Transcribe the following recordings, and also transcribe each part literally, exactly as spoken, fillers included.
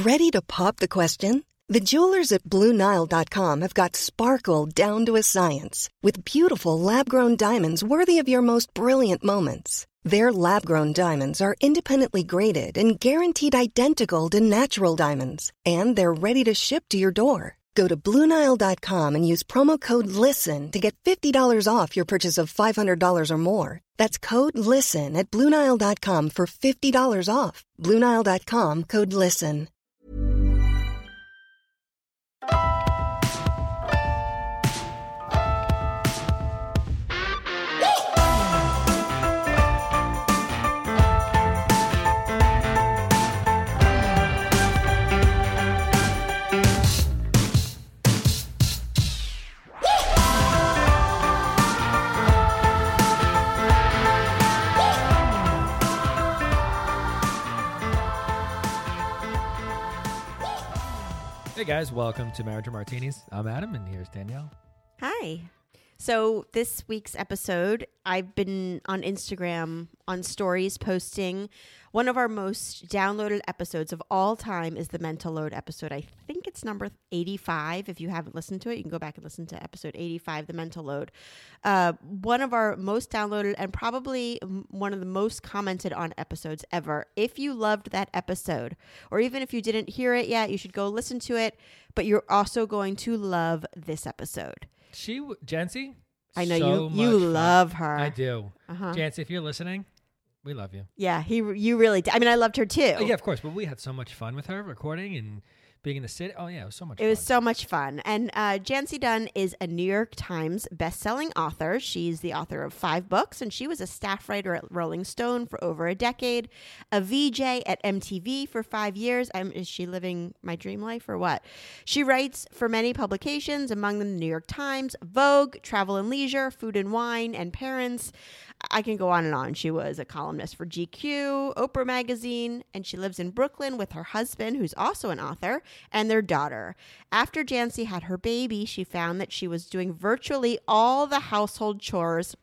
Ready to pop the question? The jewelers at Blue Nile dot com have got sparkle down to a science with beautiful lab-grown diamonds worthy of your most brilliant moments. Their lab-grown diamonds are independently graded and guaranteed identical to natural diamonds, and they're ready to ship to your door. Go to Blue Nile dot com and use promo code LISTEN to get fifty dollars off your purchase of five hundred dollars or more. That's code LISTEN at Blue Nile dot com for fifty dollars off. Blue Nile dot com, code LISTEN. Hey guys, welcome to Marriage or Martinis. I'm Adam, and here's Danielle. Hi. So this week's episode, I've been on Instagram on stories posting one of our most downloaded episodes of all time is the Mental Load episode. I think it's number eighty-five. If you haven't listened to it, you can go back and listen to episode eighty-five, the Mental Load. Uh, one of our most downloaded and probably one of the most commented on episodes ever. If you loved that episode, or even if you didn't hear it yet, you should go listen to it. But you're also going to love this episode. She, Jancy? I know so you. You fun. love her. I do. Uh-huh. Jancy, if you're listening, we love you. Yeah, he. You really. Did. I mean, I loved her too. Oh, yeah, of course. But we had so much fun with her recording and being in the city. Oh yeah, it was so much. It fun. was so much fun. And uh, Jancy Dunn is a New York Times bestselling author. She's the author of five books, and she was a staff writer at Rolling Stone for over a decade, a V J at M T V for five years. Um, is she living my dream life or what? She writes for many publications, among them the New York Times, Vogue, Travel and Leisure, Food and Wine, and Parents. I can go on and on. She was a columnist for G Q, Oprah Magazine, and she lives in Brooklyn with her husband, who's also an author, and their daughter. After Jancy had her baby, she found that she was doing virtually all the household chores.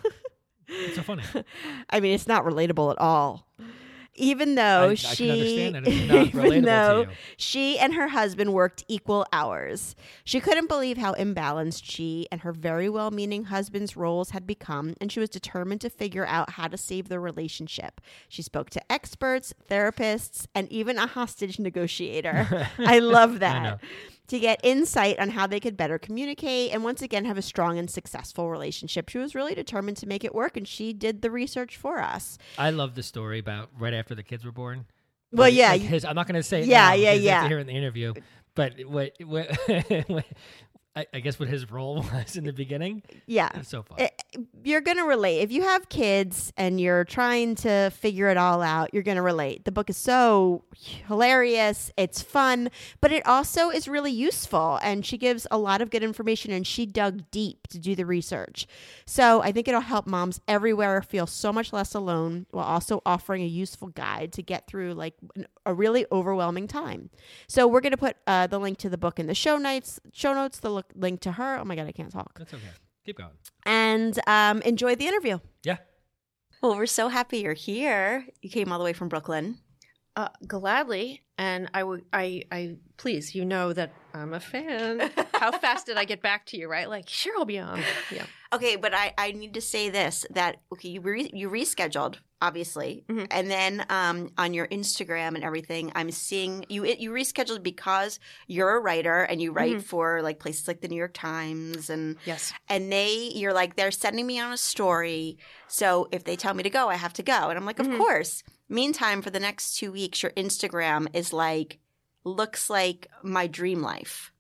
It's so funny. I mean, it's not relatable at all. Even though I, she, I can understand that it's not even relatable though to you. she and her husband worked equal hours. She couldn't believe how imbalanced she and her very well-meaning husband's roles had become, and she was determined to figure out how to save the relationship. She spoke to experts, therapists, and even a hostage negotiator. I love that. I know. To get insight on how they could better communicate and once again have a strong and successful relationship. She was really determined to make it work, and she did the research for us. I love the story about right after the kids were born. Well, Like, yeah. like his, I'm not going to say it Yeah, now yeah, because you have yeah. to hear it in the interview. But what, what, what I, I guess what his role was in the beginning. Yeah. It's so fun. It, you're going to relate. If you have kids and you're trying to figure it all out, you're going to relate. The book is so hilarious. It's fun, but it also is really useful. And she gives a lot of good information, and she dug deep to do the research. So I think it'll help moms everywhere feel so much less alone, while also offering a useful guide to get through like an, a really overwhelming time. So we're going to put uh, the link to the book in the show notes, show notes, the look, link to her. Oh my God, I can't talk. That's okay. Keep going. And um, enjoy the interview. Yeah. Well, we're so happy you're here. You came all the way from Brooklyn. Uh, gladly, and I would, I, I, please, you know that I'm a fan. How fast did I get back to you? Right, like sure, I'll be on. Yeah. Okay, but I, I need to say this: that okay, you re- you rescheduled, obviously, Mm-hmm. and then um, on your Instagram and everything, I'm seeing you you rescheduled because you're a writer and you write Mm-hmm. for like places like the New York Times and Yes. and they you're like they're sending me on a story, so if they tell me to go, I have to go, and I'm like, of Mm-hmm. course. Meantime, for the next two weeks, your Instagram is like looks like my dream life.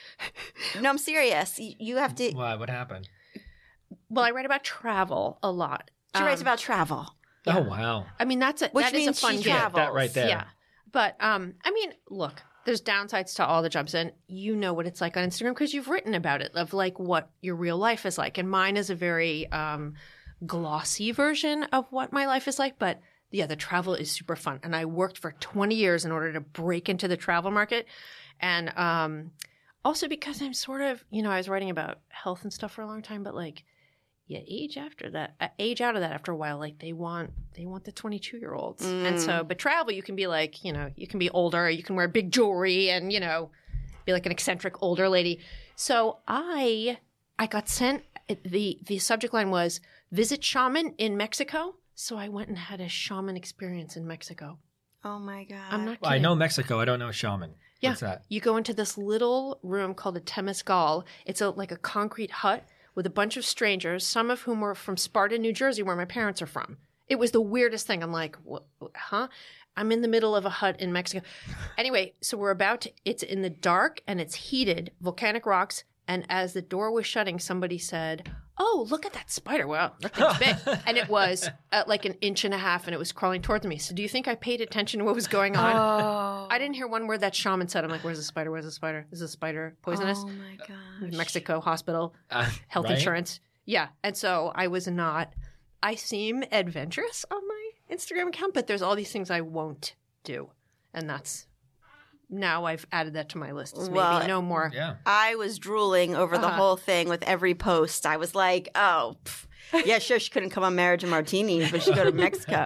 No, I'm serious. You, you have to. Why? What happened? Well, I write about travel a lot. She writes Um, about travel. Oh wow. I mean, that's a Which that is means a fun she gig. travels. That right there. Yeah, but um, I mean, look, there's downsides to all the jobs, and you know what it's like on Instagram because you've written about it, of like what your real life is like, and mine is a very um, glossy version of what my life is like, but. Yeah, the travel is super fun. And I worked for twenty years in order to break into the travel market. And um, also because I'm sort of, you know, I was writing about health and stuff for a long time, but like, you age after that, uh, age out of that after a while. Like they want, they want the twenty-two year olds. Mm. And so, but travel, you can be like, you know, you can be older, you can wear big jewelry and, you know, be like an eccentric older lady. So I, I got sent, the, the subject line was visit shaman in Mexico. So I went and had a shaman experience in Mexico. Oh my God. I'm not kidding. Well, I know Mexico. I don't know shaman. Yeah. What's that? You go into this little room called a Temescal. It's a, like a concrete hut with a bunch of strangers, some of whom were from Sparta, New Jersey, where my parents are from. It was the weirdest thing. I'm like, what, huh? I'm in the middle of a hut in Mexico. Anyway, so we're about to, it's in the dark and it's heated, volcanic rocks. And as the door was shutting, somebody said, oh, look at that spider. Wow, that thing's big. And it was uh, like an inch and a half and it was crawling towards me. So do you think I paid attention to what was going on? Oh. I didn't hear one word that shaman said. I'm like, where's the spider? Where's the spider? Is the spider poisonous? Oh my gosh. Mexico hospital, Uh, health right? insurance. Yeah. And so I was not, I seem adventurous on my Instagram account, but there's all these things I won't do. And that's, now I've added that to my list. It's maybe Well, no more. Yeah. I was drooling over the Uh-huh. whole thing with every post. I was like, oh, pff. Yeah, sure, she couldn't come on Marriage and Martinis, but she go to Mexico.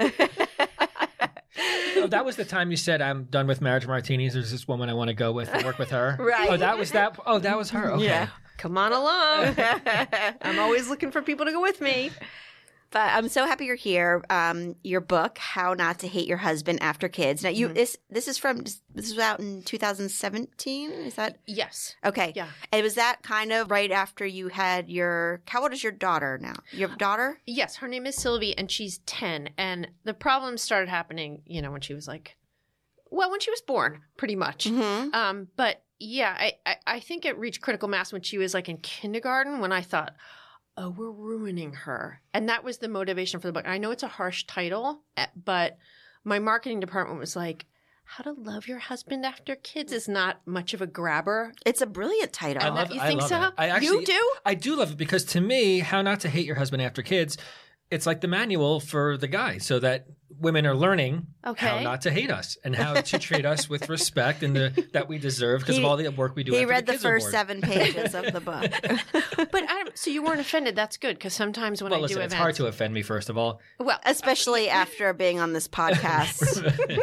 Oh, that was the time you said, I'm done with Marriage Martinis. There's this woman I want to go with and work with her. Right. Oh, that was that. Oh, that was her. Okay. Yeah. Come on along. I'm always looking for people to go with me. But I'm so happy you're here. Um, your book, How Not to Hate Your Husband After Kids. Now, you Mm-hmm. this this is from this was out in two thousand seventeen. Is that Yes. okay? Yeah. And was that kind of right after you had your? How old is your daughter now? Your daughter? Yes. Her name is Sylvie and she's ten. And the problems started happening, you know, when she was like, well, when she was born, pretty much. Mm-hmm. Um, but yeah, I, I, I think it reached critical mass when she was like in kindergarten when I thought, oh, we're ruining her. And that was the motivation for the book. I know it's a harsh title, eh, but my marketing department was like, how to love your husband after kids is not much of a grabber. It's a brilliant title. I love, You I think love so? it. I You actually, do? I do love it because to me, How Not to Hate Your Husband After Kids, it's like the manual for the guy so that women are learning Okay. how not to hate us and how to treat us with respect and the, that we deserve because He- of all the work we do. he after read the, the kids are first born. seven pages of the book. But I don't, so you weren't offended. That's good because sometimes when Well, I listen, do it's events, hard to offend me, first of all. well, Especially after being on this podcast.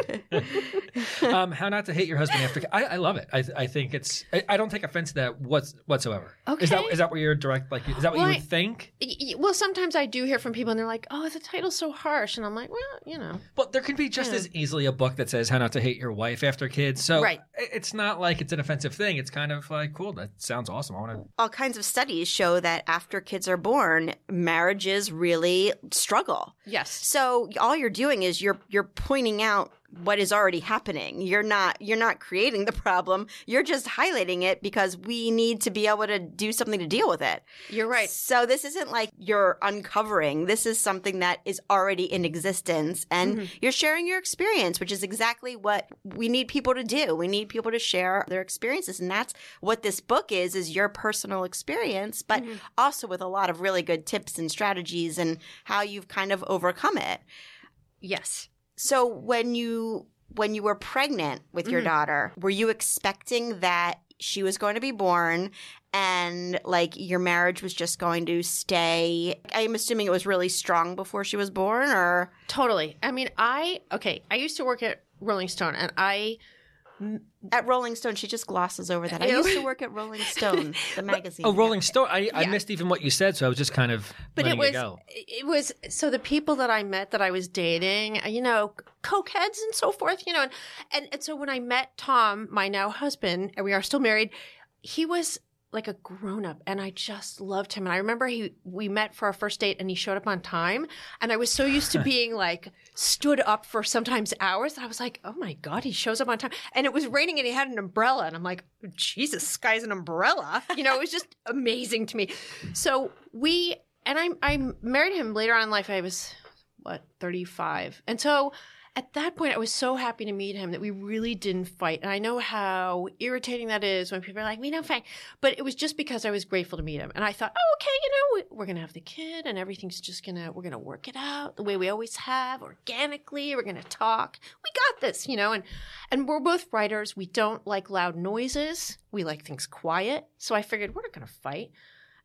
um, how not to hate your husband after. I, I love it. I, I think it's. I, I don't take offense to that what's, whatsoever. Is that Okay. is that what you're direct? Like, is that what Well, you I- would think? y- y- well, sometimes I do hear from people and they're like, oh, the title's so harsh. And I'm like, well, you know. But there can be just Yeah. as easily a book that says how not to hate your wife after kids. So Right. i- it's not like it's an offensive thing. It's kind of like, cool, that sounds awesome. I want to. All kinds of studies show that after kids are born, marriages really struggle. Yes. So all you're doing is you're you're pointing out what is already happening. You're not you're not creating the problem. You're just highlighting it because we need to be able to do something to deal with it. You're right. So this isn't like you're uncovering. This is something that is already in existence and Mm-hmm. you're sharing your experience, which is exactly what we need people to do. We need people to share their experiences and that's what this book is is your personal experience, but Mm-hmm. also with a lot of really good tips and strategies and how you've kind of overcome it. Yes. So when you when you were pregnant with your Mhm. daughter, were you expecting that she was going to be born and like your marriage was just going to stay? I'm assuming it was really strong before she was born or Totally. I mean, I, okay, I used to work at Rolling Stone and I, at Rolling Stone, she just glosses over that. I Ew. used to work at Rolling Stone, the magazine. Oh, Rolling Stone. I, I Yeah. missed even what you said, so I was just kind of but it letting was, it go. it was, so the people that I met that I was dating, you know, cokeheads and so forth, you know, and, and, and so when I met Tom, my now husband, and we are still married, he was like a grown up and I just loved him. And I remember he, we met for our first date and he showed up on time. And I was so used to being like stood up for sometimes hours that I was like, oh my God, he shows up on time. And it was raining and he had an umbrella. And I'm like, Jesus, this guy's an umbrella. You know, it was just amazing to me. So we, and I, I married him later on in life. I was, what, thirty-five. And so at that point, I was so happy to meet him that we really didn't fight. And I know how irritating that is when people are like, we don't fight. But it was just because I was grateful to meet him. And I thought, oh, okay, you know, we're going to have the kid and everything's just going to, we're going to work it out the way we always have, organically. We're going to talk. We got this, you know. And, and we're both writers. We don't like loud noises. We like things quiet. So I figured we're not going to fight.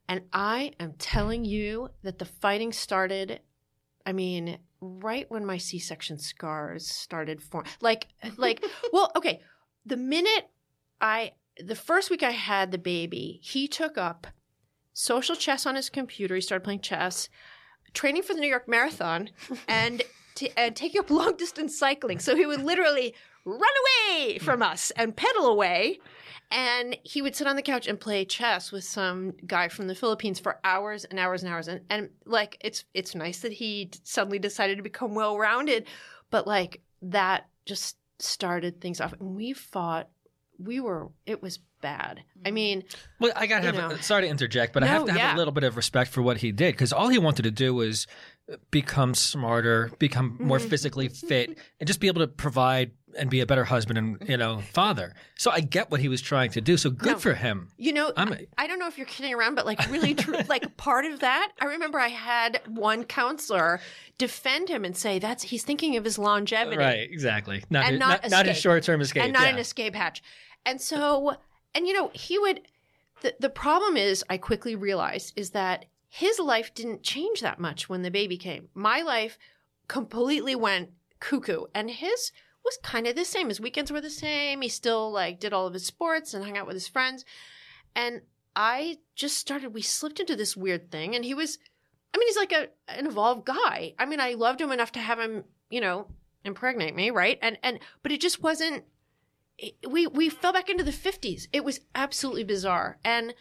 And I am telling you that the fighting started, I mean, right when my C-section scars started forming. Like, like, well, okay. The minute I, the first week I had the baby, he took up social chess on his computer. He started playing chess, training for the New York Marathon, and, t- and taking up long distance cycling. So he would literally run away from us and pedal away. And he would sit on the couch and play chess with some guy from the Philippines for hours and hours and hours. And, and like, it's it's nice that he suddenly decided to become well-rounded. But, like, that just started things off. And we fought. We were – it was bad. I mean – Well, I got to have know. – sorry to interject, but No, I have to have yeah. a little bit of respect for what he did because all he wanted to do was become smarter, become more Mm-hmm. physically fit, and just be able to provide and be a better husband and, you know, father. So I get what he was trying to do. So good No. for him. You know, I'm- I, I don't know if you're kidding around, but like really true, like part of that, I remember I had one counselor defend him and say that's he's thinking of his longevity. Right, exactly. Not, And his, not not, not his escape. short-term escape. And not yeah. an escape hatch. And so, and you know, he would, the, the problem is, I quickly realized, is that his life didn't change that much when the baby came. My life completely went cuckoo. And his was kind of the same. His weekends were the same. He still like did all of his sports and hung out with his friends. And I just started, we slipped into this weird thing. And he was, I mean, he's like a an evolved guy. I mean, I loved him enough to have him, you know, impregnate me, right? And and but it just wasn't. It, we we fell back into the fifties. It was absolutely bizarre. And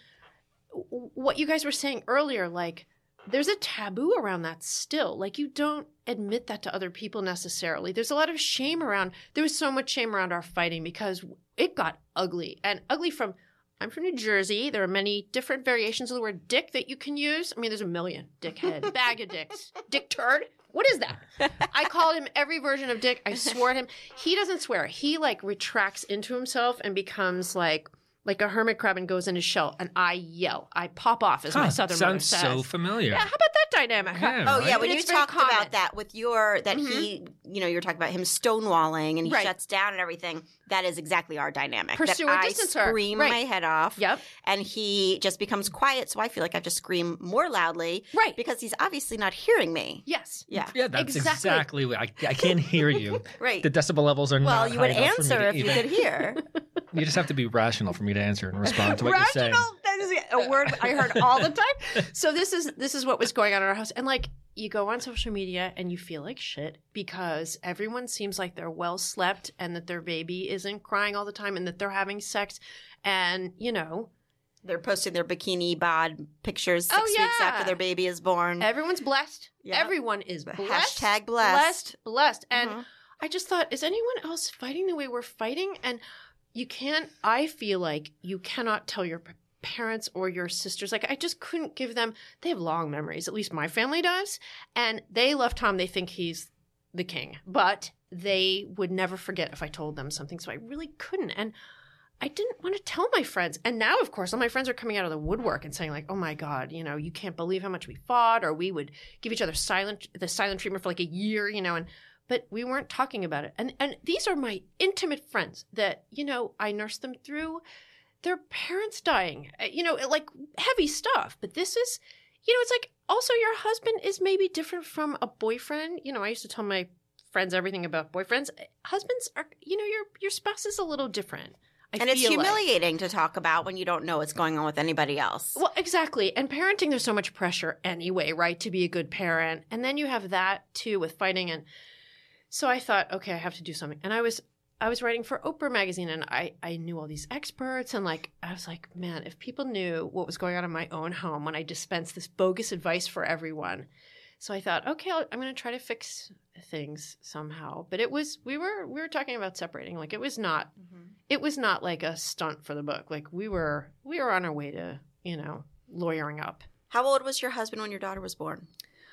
w- what you guys were saying earlier, like there's a taboo around that still. Like you don't admit that to other people necessarily. There's a lot of shame around. There was so much shame around our fighting because it got ugly and ugly from. I'm from New Jersey. There are many different variations of the word dick that you can use. I mean, there's a million. Dickhead, bag of dicks, dick turd. What is that? I called him every version of dick. I swore at him. He doesn't swear. He like retracts into himself and becomes like like a hermit crab and goes in his shell. And I yell. I pop off, as Huh, my southern mother sounds says. so familiar. Yeah, how about that dynamic? Yeah, Oh yeah, right? when you It's very talked common. about that with your that he, you know, you're talking about him stonewalling and he Right. shuts down and everything. That is exactly our dynamic. Pursue that or I distance her. scream Right. my head off. Yep. And he just becomes quiet, so I feel like I have to scream more loudly. Right. Because he's obviously not hearing me. Yes. Yeah. Yeah, that's Exactly. exactly, what I, I can't hear you. Right. The decibel levels are Well, not you would high enough for me answer to if you even- could hear. You just have to be rational for me to answer and respond to what you're saying. Rational. That is a word I heard all the time. So this is this is what was going on in our house, and like you go on social media and you feel like shit because everyone seems like they're well slept and that their baby isn't crying all the time and that they're having sex, and you know They're posting their bikini bod pictures six Oh, weeks yeah. after their baby is born. everyone's blessed. Yep. Everyone is blessed. Hashtag blessed. blessed, blessed, and Mhm. I just thought, is anyone else fighting the way we're fighting? And you can't, I feel like you cannot tell your p- parents or your sisters, like I just couldn't give them, they have long memories, at least my family does. And they love Tom. They think he's the king, but they would never forget if I told them something. So I really couldn't. And I didn't want to tell my friends. And now, of course, all my friends are coming out of the woodwork and saying like, oh my God, you know, you can't believe how much we fought, or we would give each other silent, the silent treatment for like a year, you know, and but we weren't talking about it. And and these are my intimate friends that, you know, I nursed them through their parents dying, uh, you know, like heavy stuff. But this is, you know, it's like also your husband is maybe different from a boyfriend. You know, I used to tell my friends everything about boyfriends. Husbands are, you know, your your spouse is a little different. I and it's feel like. humiliating to talk about when you don't know what's going on with anybody else. Well, exactly. And parenting, there's so much pressure anyway, right, to be a good parent. And then you have that too with fighting. And so I thought, okay, I have to do something. And I was I was writing for Oprah magazine, and I, I knew all these experts. And like, I was like, man, if people knew what was going on in my own home when I dispensed this bogus advice for everyone. So I thought, okay, I'll, I'm going to try to fix things somehow. But it was, we were, we were talking about separating. Like it was not, Mm-hmm. it was not like a stunt for the book. Like we were, we were on our way to, you know, lawyering up. How old was your husband when your daughter was born?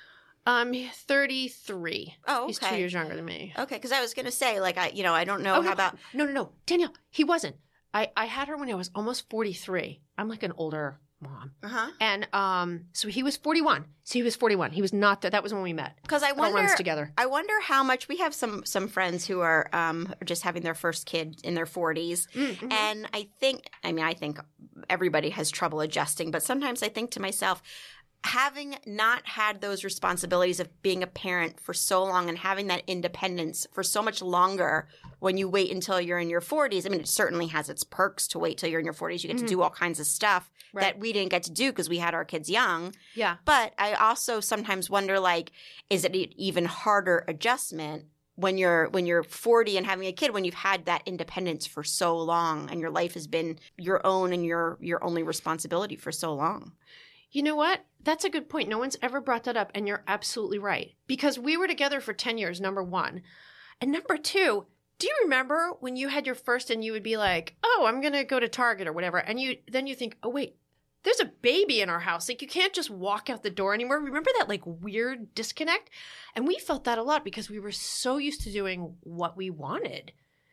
Um, thirty-three. Oh, okay. He's two years younger than me. Okay, because I was going to say, like, I, you know, I don't know Oh, how no, about. no, no, no, Danielle, he wasn't. I, I had her when I was almost forty-three. I'm like an older mom. Uh-huh. And um, so he was forty-one. So he was forty-one. He was not there. That was when we met. Because I It all wonder, runs together. I wonder how much we have some some friends who are um just having their first kid in their forties, Mm-hmm. and I think, I mean, I think everybody has trouble adjusting, but sometimes I think to myself, having not had those responsibilities of being a parent for so long and having that independence for so much longer when you wait until you're in your forties, I mean, it certainly has its perks to wait till you're in your forties. You get to do all kinds of stuff Right. that we didn't get to do because we had our kids young. Yeah. But I also sometimes wonder, like, is it an even harder adjustment when you're when you're forty and having a kid, when you've had that independence for so long and your life has been your own and your your only responsibility for so long? You know what? That's a good point. No one's ever brought that up, and you're absolutely right. Because we were together for ten years, number one. And number two, do you remember when you had your first and you would be like, oh, I'm going to go to Target or whatever. And you then you think, oh, wait, there's a baby in our house. Like, you can't just walk out the door anymore. Remember that, like, weird disconnect? And we felt that a lot because we were so used to doing what we wanted.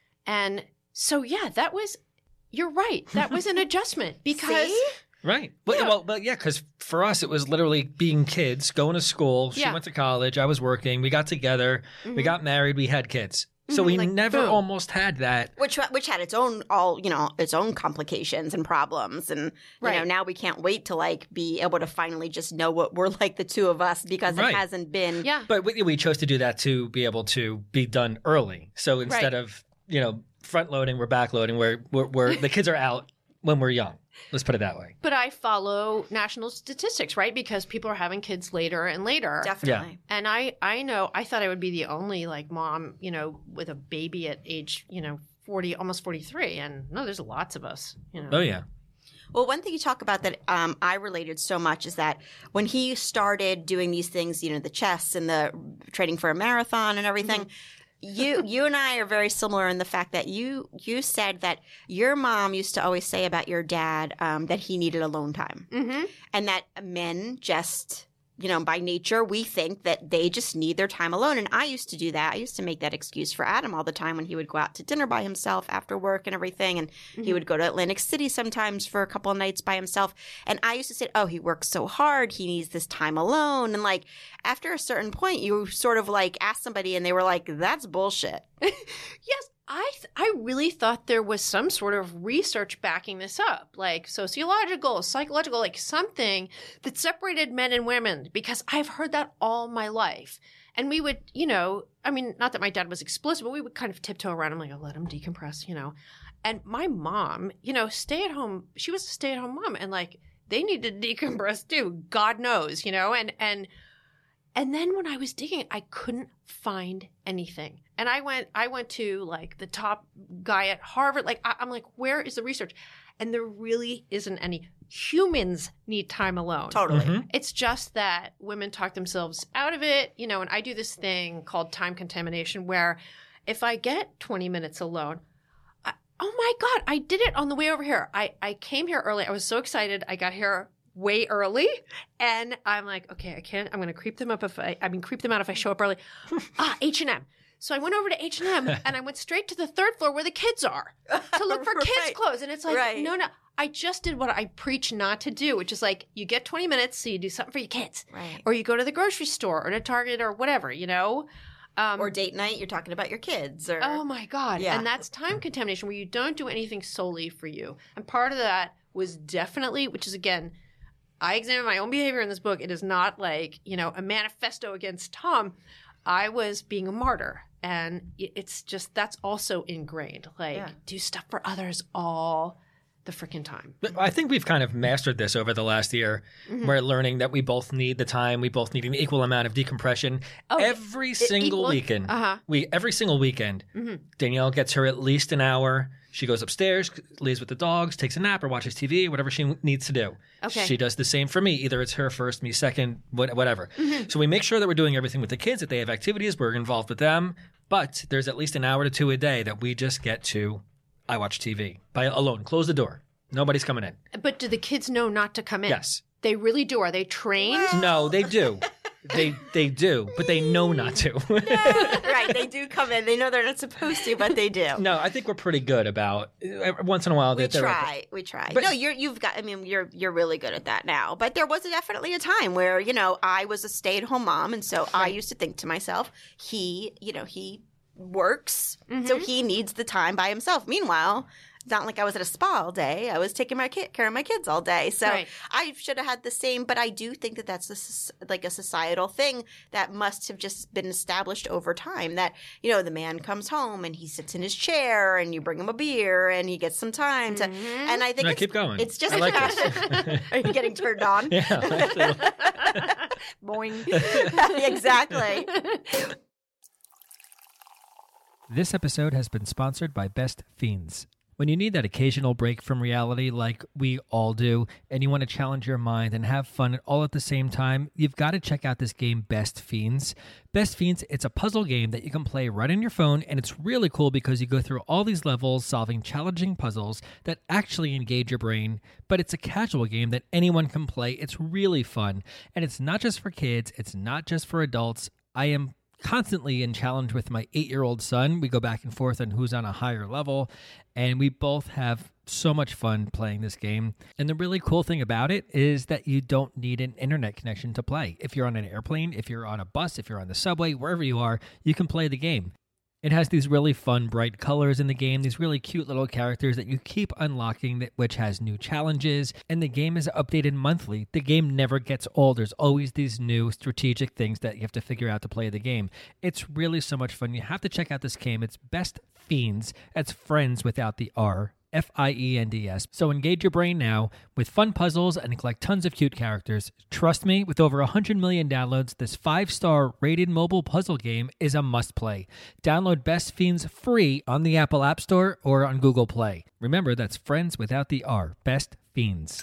And so, yeah, that was, you're right. That was an adjustment because... See? Right. But, Yeah. Well, but yeah, because for us, it was literally being kids, going to school. She Yeah. went to college. I was working. We got together. We got married. We had kids. So Mhm, we like, never boom. almost had that. Which which had its own all you know its own complications and problems, and you know Right. now we can't wait to like be able to finally just know what we're like, the two of us, because Right. it hasn't been. Yeah. But we, we chose to do that to be able to be done early. So instead Right. of, you know, front loading, we're back loading, where we're, we're, the kids are out when we're young. Let's put it that way. But I follow national statistics, right? Because people are having kids later and later. Definitely. And I, I know, I thought I would be the only like mom, you know, with a baby at age, you know, forty, almost forty-three. And no, there's lots of us, you know. Oh, yeah. Well, one thing you talk about that um, I related so much is that when he started doing these things, you know, the chess and the training for a marathon and everything, you you and I are very similar in the fact that you you said that your mom used to always say about your dad um, that he needed alone time, Mm-hmm. and that men just, you know, by nature, we think that they just need their time alone. And I used to do that. I used to make that excuse for Adam all the time when he would go out to dinner by himself after work and everything. And he would go to Atlantic City sometimes for a couple of nights by himself. And I used to say, oh, he works so hard. He needs this time alone. And like after a certain point, you sort of like asked somebody and they were like, that's bullshit. Yes, I th- I really thought there was some sort of research backing this up, like sociological, psychological, like something that separated men and women, because I've heard that all my life. And we would, you know, I mean, not that my dad was explicit, but we would kind of tiptoe around him, like, oh, let him decompress, you know. And my mom, you know, stay at home, she was a stay at home mom, and like they needed to decompress too, God knows, you know, and and And then when I was digging, I couldn't find anything. And I went, I went to like the top guy at Harvard. Like, I, I'm like, where is the research? And there really isn't any. Humans need time alone. Totally. Mhm. It's just that women talk themselves out of it, you know, and I do this thing called time contamination where if I get twenty minutes alone, I, oh my God, I did it on the way over here. I, I came here early. I was so excited. I got here way early, and I'm like, okay, I can't, I'm going to creep them up if I, I mean, creep them out if I show up early. ah, H and M. So I went over to H and M and I went straight to the third floor where the kids are to look for kids' Right. clothes. And it's like, Right. no, no, I just did what I preach not to do, which is like, you get twenty minutes, so you do something for your kids. Right. Or you go to the grocery store or to Target or whatever, you know? Um, Or date night, you're talking about your kids. Or Oh my God. Yeah. And that's time contamination where you don't do anything solely for you. And part of that was definitely, which is again, I examine my own behavior in this book. It is not like, you know, a manifesto against Tom. I was being a martyr. And it- it's just, that's also ingrained. Like, Yeah. do stuff for others all the freaking time. But I think we've kind of mastered this over the last year. Mm-hmm. We're learning that we both need the time. We both need an equal amount of decompression. Oh, every single equal- weekend. Uh-huh. We every single weekend, Mhm. Danielle gets her at least an hour. She goes upstairs, lays with the dogs, takes a nap, or watches T V, whatever she needs to do. Okay. She does the same for me. Either it's her first, me second, what- whatever. Mm-hmm. So we make sure that we're doing everything with the kids, that they have activities, we're involved with them. But there's at least an hour to two a day that we just get to, I watch T V by alone. Close the door. Nobody's coming in. But do the kids know not to come in? Yes. They really do. Are they trained? No, they do. They they do, but they know not to. Right, they do come in. They know they're not supposed to, but they do. No, I think we're pretty good about every once in a while. We that they're- try, we try. But- no, you're you've got. I mean, you're you're really good at that now. But there was definitely a time where you know I was a stay-at-home mom, and so I used to think to myself, he, you know, he works, so he needs the time by himself. Meanwhile, it's not like I was at a spa all day. I was taking my kid, care of my kids all day. So Right. I should have had the same, but I do think that that's a, soc- like a societal thing that must have just been established over time that, you know, the man comes home and he sits in his chair and you bring him a beer and he gets some time to, and I think No, it's, keep going. it's just, I like this. are you getting turned on? Yeah, actually. Boing. Exactly. This episode has been sponsored by Best Fiends. When you need that occasional break from reality like we all do, and you want to challenge your mind and have fun all at the same time, you've got to check out this game Best Fiends. Best Fiends, it's a puzzle game that you can play right on your phone, and it's really cool because you go through all these levels solving challenging puzzles that actually engage your brain, but it's a casual game that anyone can play. It's really fun, and it's not just for kids, it's not just for adults. I am constantly in challenge with my eight-year-old son. We go back and forth on who's on a higher level, and we both have so much fun playing this game. And the really cool thing about it is that you don't need an internet connection to play. If you're on an airplane, if you're on a bus, if you're on the subway, wherever you are, you can play the game. It has these really fun, bright colors in the game, these really cute little characters that you keep unlocking, that, which has new challenges, and the game is updated monthly. The game never gets old. There's always these new strategic things that you have to figure out to play the game. It's really so much fun. You have to check out this game. It's Best Fiends. That's friends without the R. F I E N D S. So engage your brain now with fun puzzles and collect tons of cute characters. Trust me, with over one hundred million downloads, this five-star rated mobile puzzle game is a must-play. Download Best Fiends free on the Apple App Store or on Google Play. Remember, that's friends without the R. Best Fiends.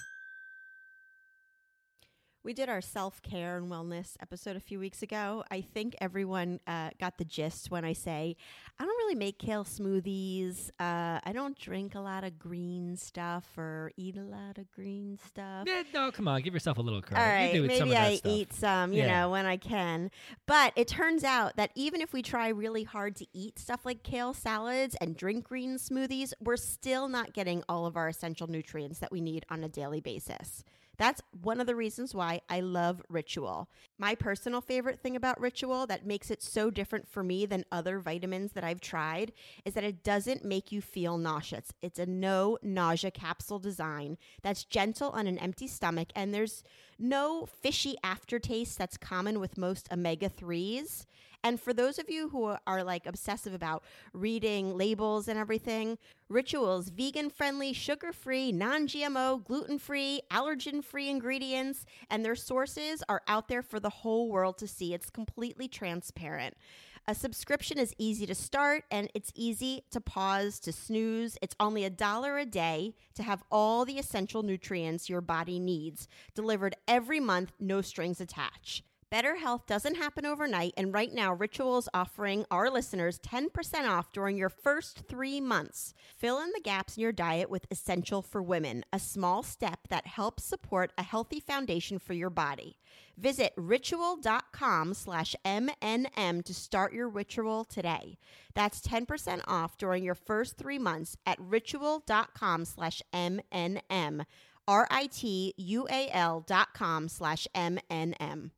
We did our self-care and wellness episode a few weeks ago. I think everyone uh, got the gist when I say, I don't really make kale smoothies. Uh, I don't drink a lot of green stuff or eat a lot of green stuff. Eh, no, come on, give yourself a little credit. All right, you do maybe some of that I stuff. eat some, you Yeah. know, when I can. But it turns out that even if we try really hard to eat stuff like kale salads and drink green smoothies, we're still not getting all of our essential nutrients that we need on a daily basis. That's one of the reasons why I love Ritual. My personal favorite thing about Ritual that makes it so different for me than other vitamins that I've tried is that it doesn't make you feel nauseous. It's a no nausea capsule design that's gentle on an empty stomach, and there's no fishy aftertaste that's common with most omega threes. And for those of you who are like obsessive about reading labels and everything, Ritual's vegan-friendly, sugar-free, non-G M O, gluten-free, allergen-free ingredients, and their sources are out there for the whole world to see. It's completely transparent. A subscription is easy to start, and it's easy to pause, to snooze. It's only a dollar a day to have all the essential nutrients your body needs delivered every month, no strings attached. Better health doesn't happen overnight, and right now, Ritual is offering our listeners ten percent off during your first three months. Fill in the gaps in your diet with Essential for Women, a small step that helps support a healthy foundation for your body. Visit ritual.com slash MNM to start your ritual today. That's ten percent off during your first three months at ritual.com slash MNM. R-I-T-U-A-L dot com slash M-N-M.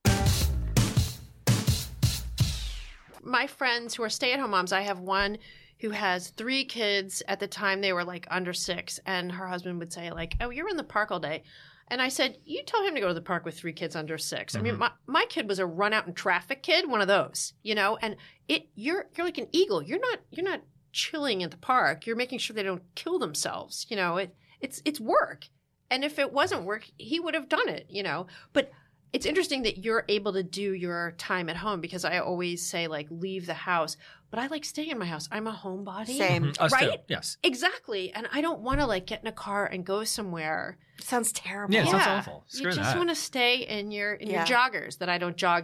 My friends who are stay-at-home moms, I have one who has three kids. At the time they were like under six, and her husband would say like, oh, you're in the park all day. And I said, you tell him to go to the park with three kids under six. Mm-hmm. I mean, my, my kid was a run out in traffic kid, one of those, you know, and it you're you're like an eagle. You're not you're not chilling at the park. You're making sure they don't kill themselves. You know, it it's it's work. And if it wasn't work, he would have done it, you know. But it's interesting that you're able to do your time at home, because I always say, like, leave the house. But I like staying in my house. I'm a homebody. Same. Mhm. Us right? too. Yes. Exactly. And I don't want to, like, get in a car and go somewhere. Sounds terrible. Yeah, it sounds awful. You Screw just that. want to stay in your in Yeah. your joggers that I don't jog in.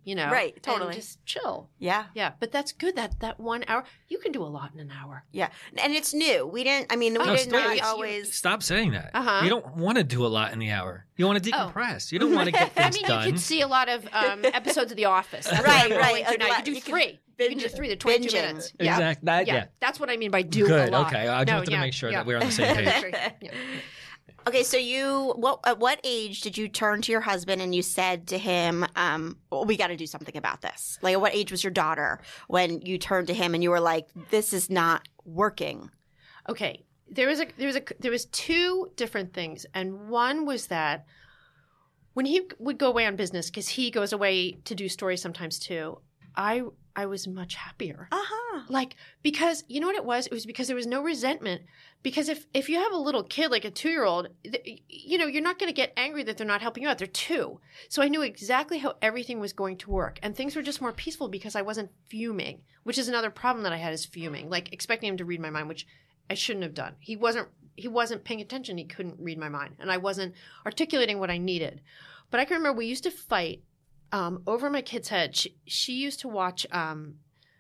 you know? Right, and totally. just chill. Yeah. Yeah, but that's good. That that one hour, you can do a lot in an hour. Yeah. And it's new. We didn't, I mean, we Oh, did stop. not You- always. Stop saying that. Uh-huh. You don't want to do a lot in the hour. You want to Oh. decompress. You don't want to get I things mean, done. you could see a lot of um, episodes of The Office. That's Right, what I'm right. rolling through A now. You lot- can do you can three. you can do binge- three. They're twenty-two binging. minutes. Yeah. Exact- that- yeah. That's what I mean by do Good. a lot. Okay. I just No, wanted yeah, to make sure yeah. that we're on the same page. That's right. Yeah. Okay, so you, what at what age did you turn to your husband and you said to him, um, well, we got to do something about this? Like, at what age was your daughter when you turned to him and you were like, this is not working? Okay, there was a there was a there was two different things, and one was that when he would go away on business, because he goes away to do stories sometimes too, I I was much happier. Uh-huh. Like, because you know what it was? It was because there was no resentment. Because if if you have a little kid, like a two-year-old, th- you know, you're not going to get angry that they're not helping you out. They're two. So I knew exactly how everything was going to work. And things were just more peaceful because I wasn't fuming, which is another problem that I had, is fuming, like expecting him to read my mind, which I shouldn't have done. He wasn't he wasn't paying attention. He couldn't read my mind. And I wasn't articulating what I needed. But I can remember we used to fight um, over my kid's head. She, she used to watch um,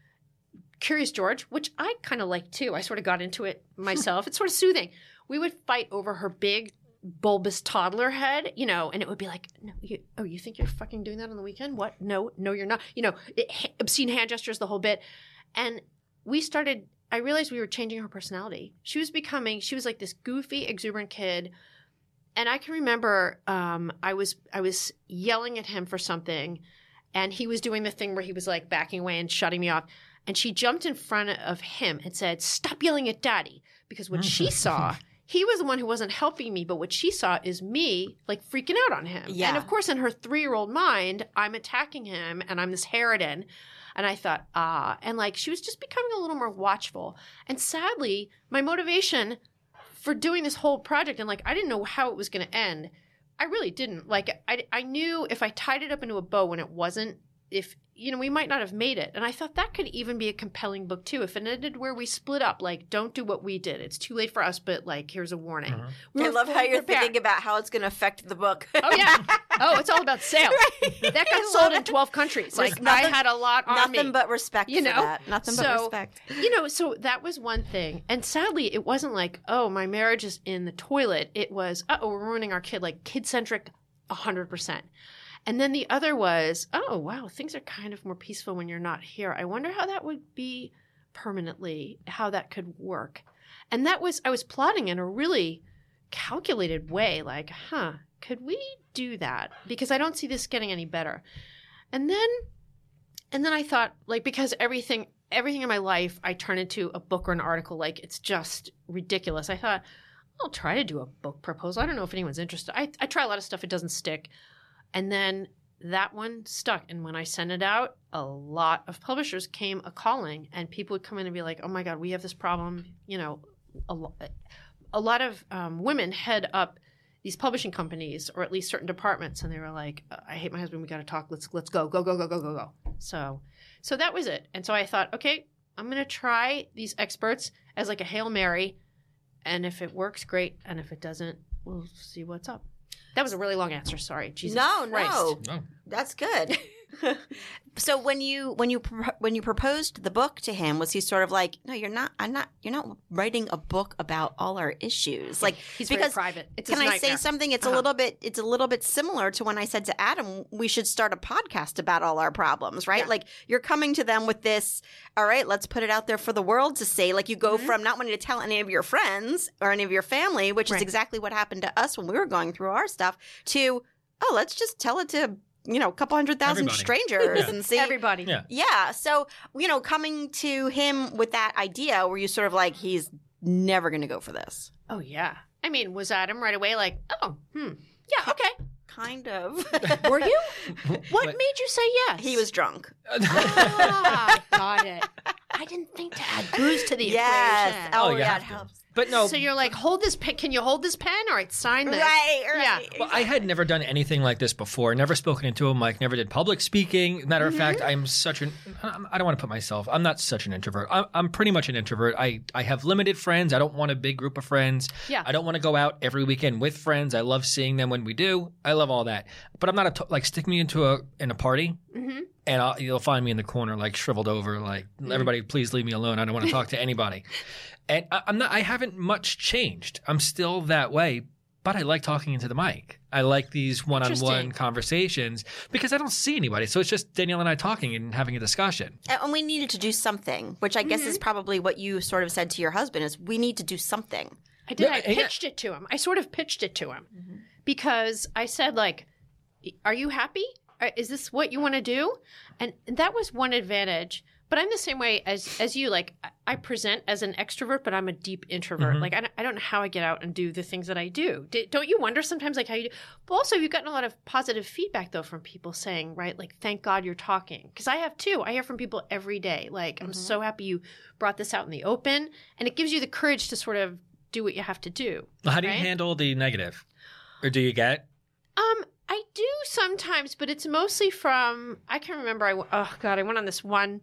Curious George, which I kind of like too. I sort of got into it myself. It's sort of soothing. We would fight over her big bulbous toddler head, you know, and it would be like, no, you, oh, you think you're fucking doing that on the weekend? What? No, no, you're not. You know, it, obscene hand gestures, the whole bit. And we started, I realized we were changing her personality. She was becoming, she was like this goofy, exuberant kid. And I can remember um, I was I was yelling at him for something, and he was doing the thing where he was like backing away and shutting me off. And she jumped in front of him and said, stop yelling at Daddy. Because what she saw, he was the one who wasn't helping me, but what she saw is me like freaking out on him. Yeah. And of course, in her three-year-old mind, I'm attacking him and I'm this harridan. And I thought, ah. And like she was just becoming a little more watchful. And sadly, my motivation for doing this whole project, and like I didn't know how it was going to end. I really didn't. Like I, I knew if I tied it up into a bow when it wasn't, if, you know, we might not have made it. And I thought that could even be a compelling book too. If it ended where we split up, like, don't do what we did. It's too late for us, but like, here's a warning. Uh-huh. We I were love how fully you're prepared. thinking about how it's going to affect the book. Oh, yeah. Oh, it's all about sales. That got I sold love in it. twelve countries. There's Like, nothing- I had a lot on me. Nothing but respect You for know? that. Nothing but So, respect. You know, so that was one thing. And sadly, it wasn't like, oh, my marriage is in the toilet. It was, uh-oh, we're ruining our kid. Like, kid-centric, one hundred percent. And then the other was, oh, wow, things are kind of more peaceful when you're not here. I wonder how that would be permanently, how that could work. And that was, I was plotting in a really calculated way, like, huh, could we do that? Because I don't see this getting any better. And then, and then I thought, like, because everything, everything in my life, I turn into a book or an article, like, it's just ridiculous. I thought, I'll try to do a book proposal. I don't know if anyone's interested. I, I try a lot of stuff. It doesn't stick. And then that one stuck. And when I sent it out, a lot of publishers came a-calling, and people would come in and be like, oh, my God, we have this problem. You know, a, lo- a lot of um, women head up these publishing companies, or at least certain departments, and they were like, I hate my husband. We got to talk. Let's let's go, go, go, go, go, go, go. So, so that was it. And so I thought, okay, I'm going to try these experts as like a Hail Mary. And if it works, great. And if it doesn't, we'll see what's up. That was a really long answer. Sorry. Jesus No, Christ. no. Oh. That's good. So when you when you pro- when you proposed the book to him, was he sort of like, no, you're not. I'm not. You're not writing a book about all our issues. Like, He's very because private. It's can his I say nightmare. something? It's Uh-huh. a little bit. It's a little bit similar to when I said to Adam, we should start a podcast about all our problems, right? Yeah. Like, you're coming to them with this. All right, let's put it out there for the world to see. Like, you go Mm-hmm. from not wanting to tell any of your friends or any of your family, which Right. is exactly what happened to us when we were going through our stuff, to, oh, let's just tell it to, you know, a couple hundred thousand Everybody. strangers Yeah. and see. Everybody. Yeah. Yeah. So, you know, coming to him with that idea, were you sort of like, he's never going to go for this? Oh, yeah. I mean, was Adam right away like, oh, hmm. Yeah, okay. Kind of. Were you? What But- made you say yes? He was drunk. Ah, got it. I didn't think to add booze to the Yes. equation. Oh, Oh, you yeah, have it to. helps. But no. So you're like, hold this pen. Can you hold this pen? All right, sign this. Right, right. Yeah. Well, I had never done anything like this before. Never spoken into a mic. Never did public speaking. Matter of fact, I'm such an. I don't want to put myself. I'm not such an introvert. I'm, I'm pretty much an introvert. I, I have limited friends. I don't want a big group of friends. Yeah. I don't want to go out every weekend with friends. I love seeing them when we do. I love all that. But I'm not a t- like stick me into a in a party. Mm-hmm. And I'll, you'll find me in the corner, like shriveled over, like everybody, please leave me alone. I don't want to talk to anybody. And I, I'm not. I haven't much changed. I'm still that way, but I like talking into the mic. I like these one-on-one Interesting. conversations because I don't see anybody. So it's just Danielle and I talking and having a discussion. And we needed to do something, which I guess Mm-hmm. is probably what you sort of said to your husband is we need to do something. I did. Yeah, I yeah. pitched it to him. I sort of pitched it to him because I said, like, are you happy? Are- Is this what you want to do? And that was one advantage. But I'm the same way as as you. Like, I- I present as an extrovert, but I'm a deep introvert. Like, I don't, I don't know how I get out and do the things that I do. D- don't you wonder sometimes, like, how you do? But also, you've gotten a lot of positive feedback, though, from people saying, right, like, thank God you're talking. Because I have, too. I hear from people every day. Like, I'm so happy you brought this out in the open. And it gives you the courage to sort of do what you have to do. How do you right? handle the negative? Or do you get? Um, I do sometimes, but it's mostly from, I can remember, I, w- oh God, I went on this one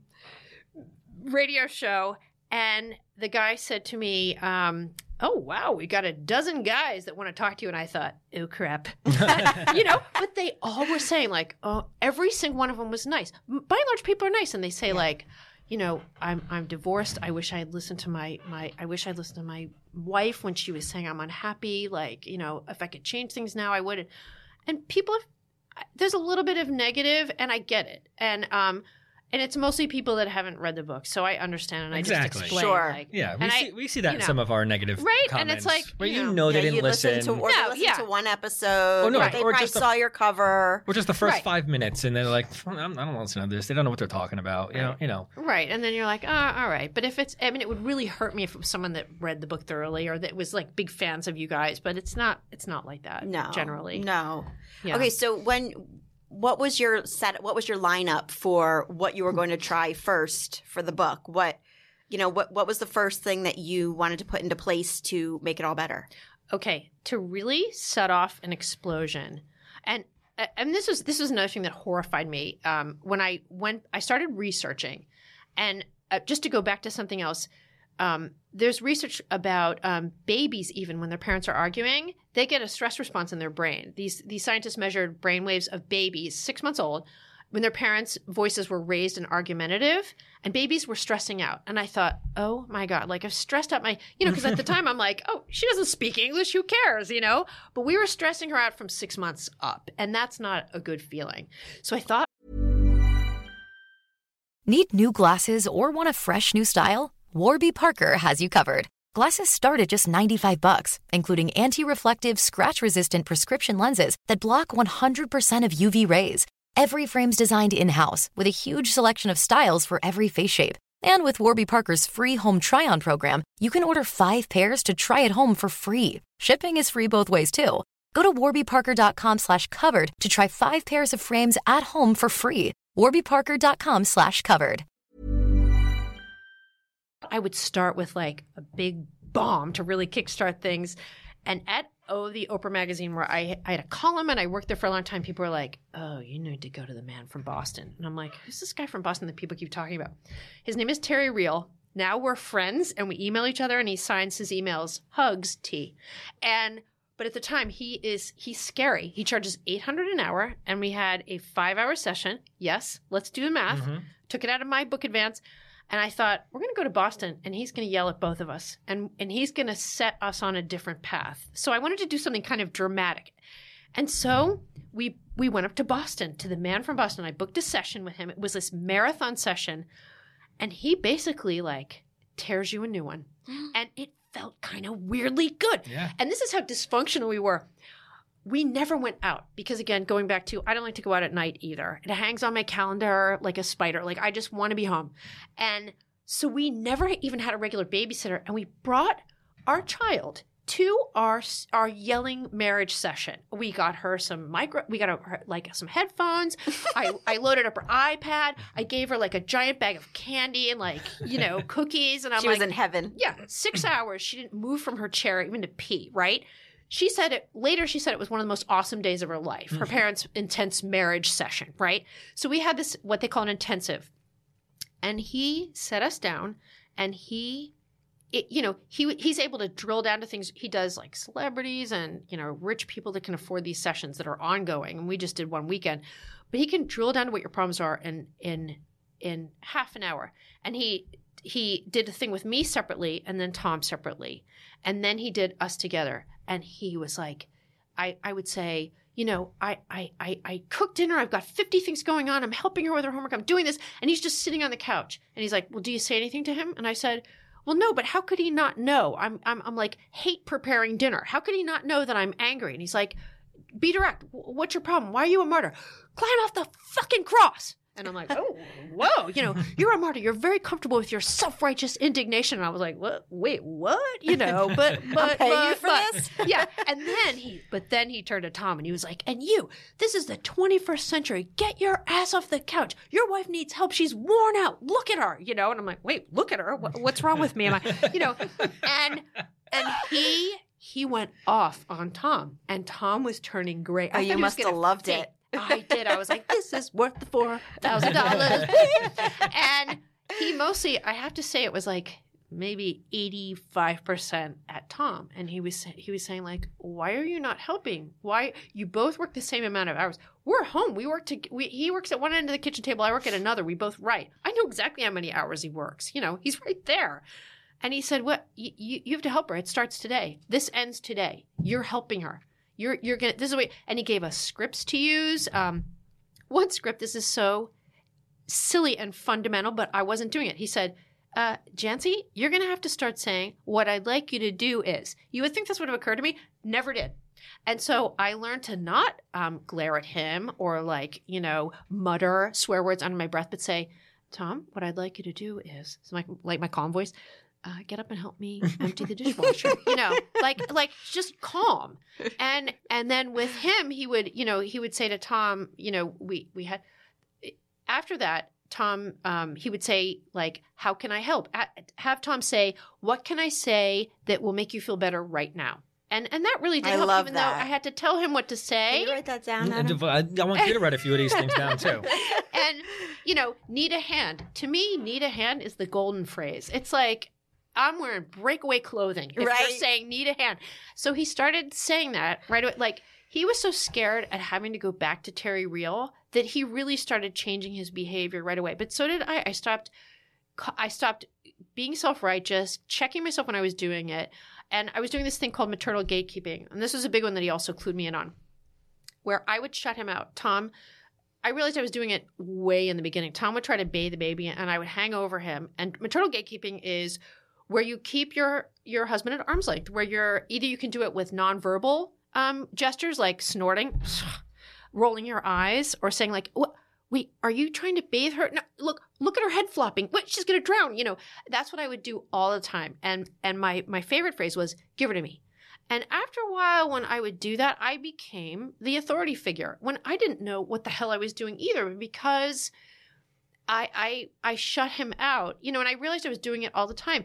radio show and the guy said to me, um, oh, wow, we got a dozen guys that want to talk to you. And I thought, oh, crap. You know, but they all were saying like, oh, every single one of them was nice. M- By and large, people are nice. And they say like, you know, I'm I'm divorced. I wish I had listened to my, my I wish I listened to my wife when she was saying I'm unhappy. Like, you know, if I could change things now, I would. And people have, there's a little bit of negative, and I get it. And um, and it's mostly people that haven't read the book, so I understand, and I Exactly. just explain. Sure. Like, Yeah, we and see I- we see that you in know. some of our negative Right, comments. and it's like, where you you know, know they Yeah, didn't you listen. listen to or No, they listen yeah. to one episode. Oh, no, or they or probably just a- saw your cover. Or just the first Right. five minutes, and they're like, I'm, I don't listen to this. They don't know what they're talking about. You know, you know. Right, and then you're like, oh, all right. But if it's, I mean, it would really hurt me if it was someone that read the book thoroughly or that was like big fans of you guys. But it's not, it's not like that. No, generally. no. Yeah. Okay, so when what was your set? What was your lineup for what you were going to try first for the book? What you know? What what was the first thing that you wanted to put into place to make it all better? Okay, to really set off an explosion, and and this was this was another thing that horrified me um, when I went. I started researching, and uh, just to go back to something else. Um, there's research about um, babies, even when their parents are arguing, they get a stress response in their brain. These these scientists measured brain waves of babies six months old when their parents' voices were raised and argumentative, and babies were stressing out. And I thought, oh my God, like I've stressed out my, you know, because at the time I'm like, oh, she doesn't speak English, who cares, you know? But we were stressing her out from six months up, and that's not a good feeling. So I thought, Need new glasses or want a fresh new style? Warby Parker has you covered. Glasses start at just ninety-five bucks, including anti-reflective, scratch-resistant prescription lenses that block one hundred percent of U V rays. Every frame's designed in-house with a huge selection of styles for every face shape. And with Warby Parker's free home try-on program, you can order five pairs to try at home for free. Shipping is free both ways, too. Go to warbyparker.com slash covered to try five pairs of frames at home for free. warbyparker.com slash covered. I would start with like a big bomb to really kickstart things. And at oh, the Oprah magazine, where I, I had a column and I worked there for a long time, people were like, oh, you need to go to the man from Boston. And I'm like, who's this guy from Boston that people keep talking about? His name is Terry Real. Now we're friends and we email each other, and he signs his emails, Hugs T. And but at the time, he is he's scary. He charges eight hundred dollars an hour, and we had a five-hour session. Yes, let's do the math. Mm-hmm. Took it out of my book advance. And I thought, we're going to go to Boston, and he's going to yell at both of us, and, and he's going to set us on a different path. So I wanted to do something kind of dramatic. And so we we went up to Boston, to the man from Boston. I booked a session with him. It was this marathon session, and he basically, like, tears you a new one. And it felt kind of weirdly good. Yeah. And this is how dysfunctional we were. We never went out because, again, going back to, I don't like to go out at night either. It hangs on my calendar like a spider. Like, I just want to be home. And so we never even had a regular babysitter. And we brought our child to our our yelling marriage session. We got her some micro, we got her like some headphones. I, I loaded up her iPad. I gave her like a giant bag of candy and like, you know, cookies. And I'm She like, was in heaven. yeah, six hours. She didn't move from her chair even to pee, right? She said it later. She said it was one of the most awesome days of her life. Her parents' intense marriage session, right? So we had this, what they call an intensive. And he set us down and he, it, you know, he he's able to drill down to things. He does like celebrities and, you know, rich people that can afford these sessions that are ongoing. And we just did one weekend. But he can drill down to what your problems are in in in half an hour. And he he did a thing with me separately and then Tom separately. And then he did us together. And he was like, I, I would say, you know, I, I, I, I cooked dinner. I've got fifty things going on. I'm helping her with her homework. I'm doing this. And he's just sitting on the couch. And he's like, well, do you say anything to him? And I said, well, no, but how could he not know? I'm, I'm, I'm like, hate preparing dinner. How could he not know that I'm angry? And he's like, be direct. What's your problem? Why are you a martyr? Climb off the fucking cross. And I'm like, oh, whoa, you know, you're a martyr. You're very comfortable with your self-righteous indignation. And I was like, what? Wait, what? You know, but, but, paying but, you for but, this? yeah. And then he, but then he turned to Tom and he was like, and you, this is the twenty-first century. Get your ass off the couch. Your wife needs help. She's worn out. Look at her, you know? And I'm like, wait, look at her. What, what's wrong with me? Am I, you know, and, and he, he went off on Tom and Tom was turning gray. Oh, I thought you he was must have gonna loved faint. it. I did. I was like, this is worth the four thousand dollars. And he mostly, I have to say, it was like maybe eighty-five percent at Tom. And he was he was saying like, why are you not helping? Why? You both work the same amount of hours. We're home. We work to, we, he works at one end of the kitchen table. I work at another. We both write. I know exactly how many hours he works. You know, he's right there. And he said, what? You, you, you have to help her. It starts today. This ends today. You're helping her. You're you're gonna this is what, and he gave us scripts to use. Um, one script. This is so silly and fundamental, but I wasn't doing it. He said, uh, "Jancy, you're gonna have to start saying what I'd like you to do is." You would think this would have occurred to me. Never did. And so I learned to not um, glare at him or like you know mutter swear words under my breath, but say, "Tom, what I'd like you to do is," so my, like my calm voice. Uh, get up and help me empty the dishwasher. You know, like like just calm. And and then with him, he would, you know, he would say to Tom, you know, we we had after that, Tom, um, he would say like, how can I help? Have Tom say, what can I say that will make you feel better right now? And and that really did I help, love even that. though I had to tell him what to say. Can you write that down, And Adam? I, I want you to write a few of these things down too. And you know, need a hand. To me, need a hand is the golden phrase. It's like, I'm wearing breakaway clothing if Right. you're saying need a hand. So he started saying that right away. Like he was so scared at having to go back to Terry Real that he really started changing his behavior right away. But so did I. I stopped I stopped being self-righteous, checking myself when I was doing it. And I was doing this thing called maternal gatekeeping. And this was a big one that he also clued me in on, where I would shut him out. Tom, I realized I was doing it way in the beginning. Tom would try to bathe the baby and I would hang over him. And maternal gatekeeping is where you keep your, your husband at arm's length, where you're either you can do it with nonverbal um, gestures like snorting, rolling your eyes, or saying like, what? Wait, are you trying to bathe her? No, look, look at her head flopping. What? She's going to drown. You know, that's what I would do all the time. And and my, my favorite phrase was, give her to me. And after a while, when I would do that, I became the authority figure when I didn't know what the hell I was doing either, because I, I I shut him out, you know, and I realized I was doing it all the time.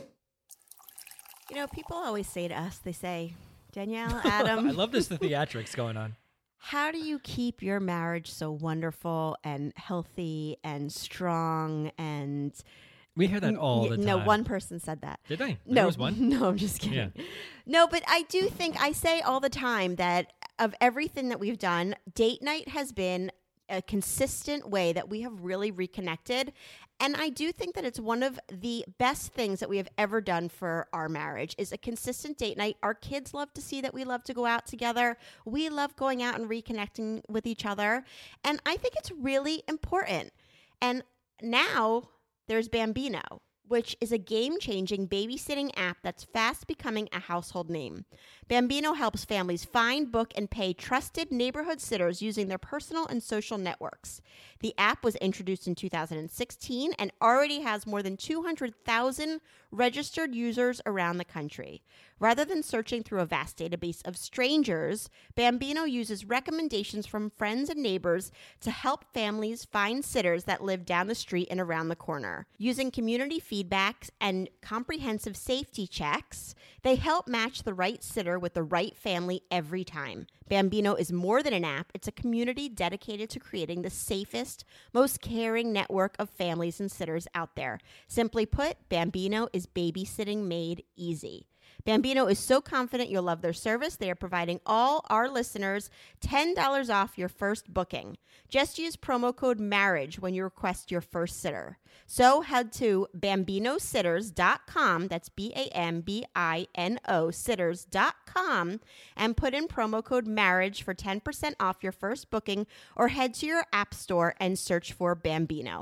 You know, people always say to us, they say, Danielle, Adam, I love this, the theatrics going on. how do you keep your marriage so wonderful and healthy and strong? And We hear that all Y- the time. No, one person said that. Did they? No, There was one? no, I'm just kidding. Yeah. No, but I do think I say all the time that of everything that we've done, date night has been a consistent way that we have really reconnected. And I do think that it's one of the best things that we have ever done for our marriage is a consistent date night. Our kids love to see that we love to go out together. We love going out and reconnecting with each other. And I think it's really important. And now there's Bambino, which is a game-changing babysitting app that's fast becoming a household name. Bambino helps families find, book, and pay trusted neighborhood sitters using their personal and social networks. The app was introduced in two thousand sixteen and already has more than two hundred thousand registered users around the country. Rather than searching through a vast database of strangers, Bambino uses recommendations from friends and neighbors to help families find sitters that live down the street and around the corner. Using community feedback and comprehensive safety checks, they help match the right sitter with the right family every time. Bambino is more than an app. It's a community dedicated to creating the safest, most caring network of families and sitters out there. Simply put, Bambino is babysitting made easy. Bambino is so confident you'll love their service. They are providing all our listeners ten dollars off your first booking. Just use promo code MARRIAGE when you request your first sitter. So head to bambino sitters dot com, that's B A M B I N O sitters dot com, and put in promo code MARRIAGE for ten percent off your first booking, or head to your app store and search for Bambino.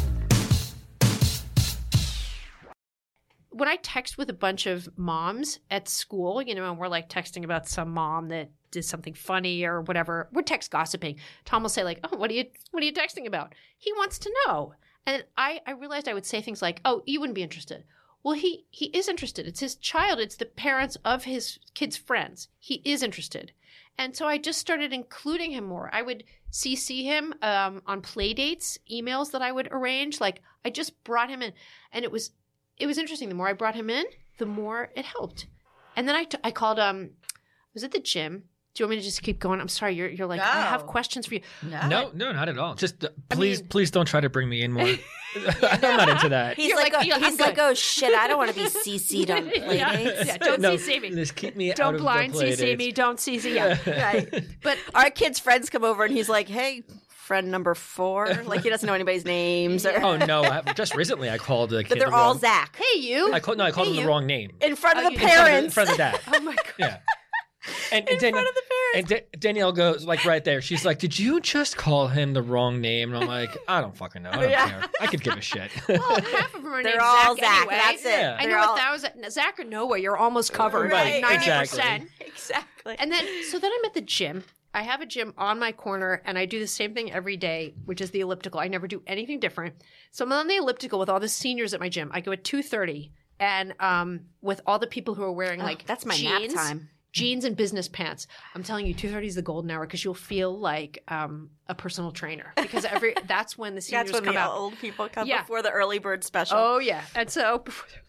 When I text with a bunch of moms at school, you know, and we're like texting about some mom that did something funny or whatever, we're text gossiping. Tom will say like, "Oh, what are you, what are you texting about?" He wants to know. And I, I realized I would say things like, "Oh, you wouldn't be interested." Well, he, he is interested. It's his child. It's the parents of his kids' friends. He is interested. And so I just started including him more. I would C C him um, on play dates, emails that I would arrange. Like I just brought him in, and it was It was interesting. The more I brought him in, the more it helped. And then I, t- I called, um, I was at the gym. Do you want me to just keep going? I'm sorry. You're, you're like, No. I have questions for you. No. No, no, not at all. Just uh, I please, mean- please don't try to bring me in more. I'm not into that. He's You're like, like, oh, yeah, I'm he's like, good. oh shit, I don't want to be C C'd on play Yeah. dates. Yeah, don't no, C C me. Just keep me out Don't of blind the play C C dates. me. Don't C C. Yeah. Right. But Our kid's friends come over and he's like, hey, friend number four. Like he doesn't know anybody's names. Or, Oh no! I, just recently, I called a kid. but they're the all wrong, Zach. hey, you. I called no, I called Hey, him the you. wrong name. In front of Oh, the you- In front of the- parents. In front of the dad. Oh my God. Yeah. And, In and Danielle, front of the and parents. Da- Danielle goes like right there. She's like, "Did you just call him the wrong name?" And I'm like, "I don't fucking know. I don't Yeah. care. I could give a shit." Well, half of them are They're named all Zach, Zach. anyway. That's it. Yeah. I They're know all- a thousand. Zach or Noah, you're almost covered. Right, Like ninety exactly. percent. Exactly. And then, so then I'm at the gym. I have a gym on my corner, and I do the same thing every day, which is the elliptical. I never do anything different. So I'm on the elliptical with all the seniors at my gym. I go at two thirty, and um, with all the people who are wearing Oh, like that's my jeans, nap time. jeans and business pants. I'm telling you, two thirty is the golden hour because you'll feel like um, a personal trainer because every that's when the seniors That's when come the out. old people come Yeah. before the early bird special. Oh yeah, and so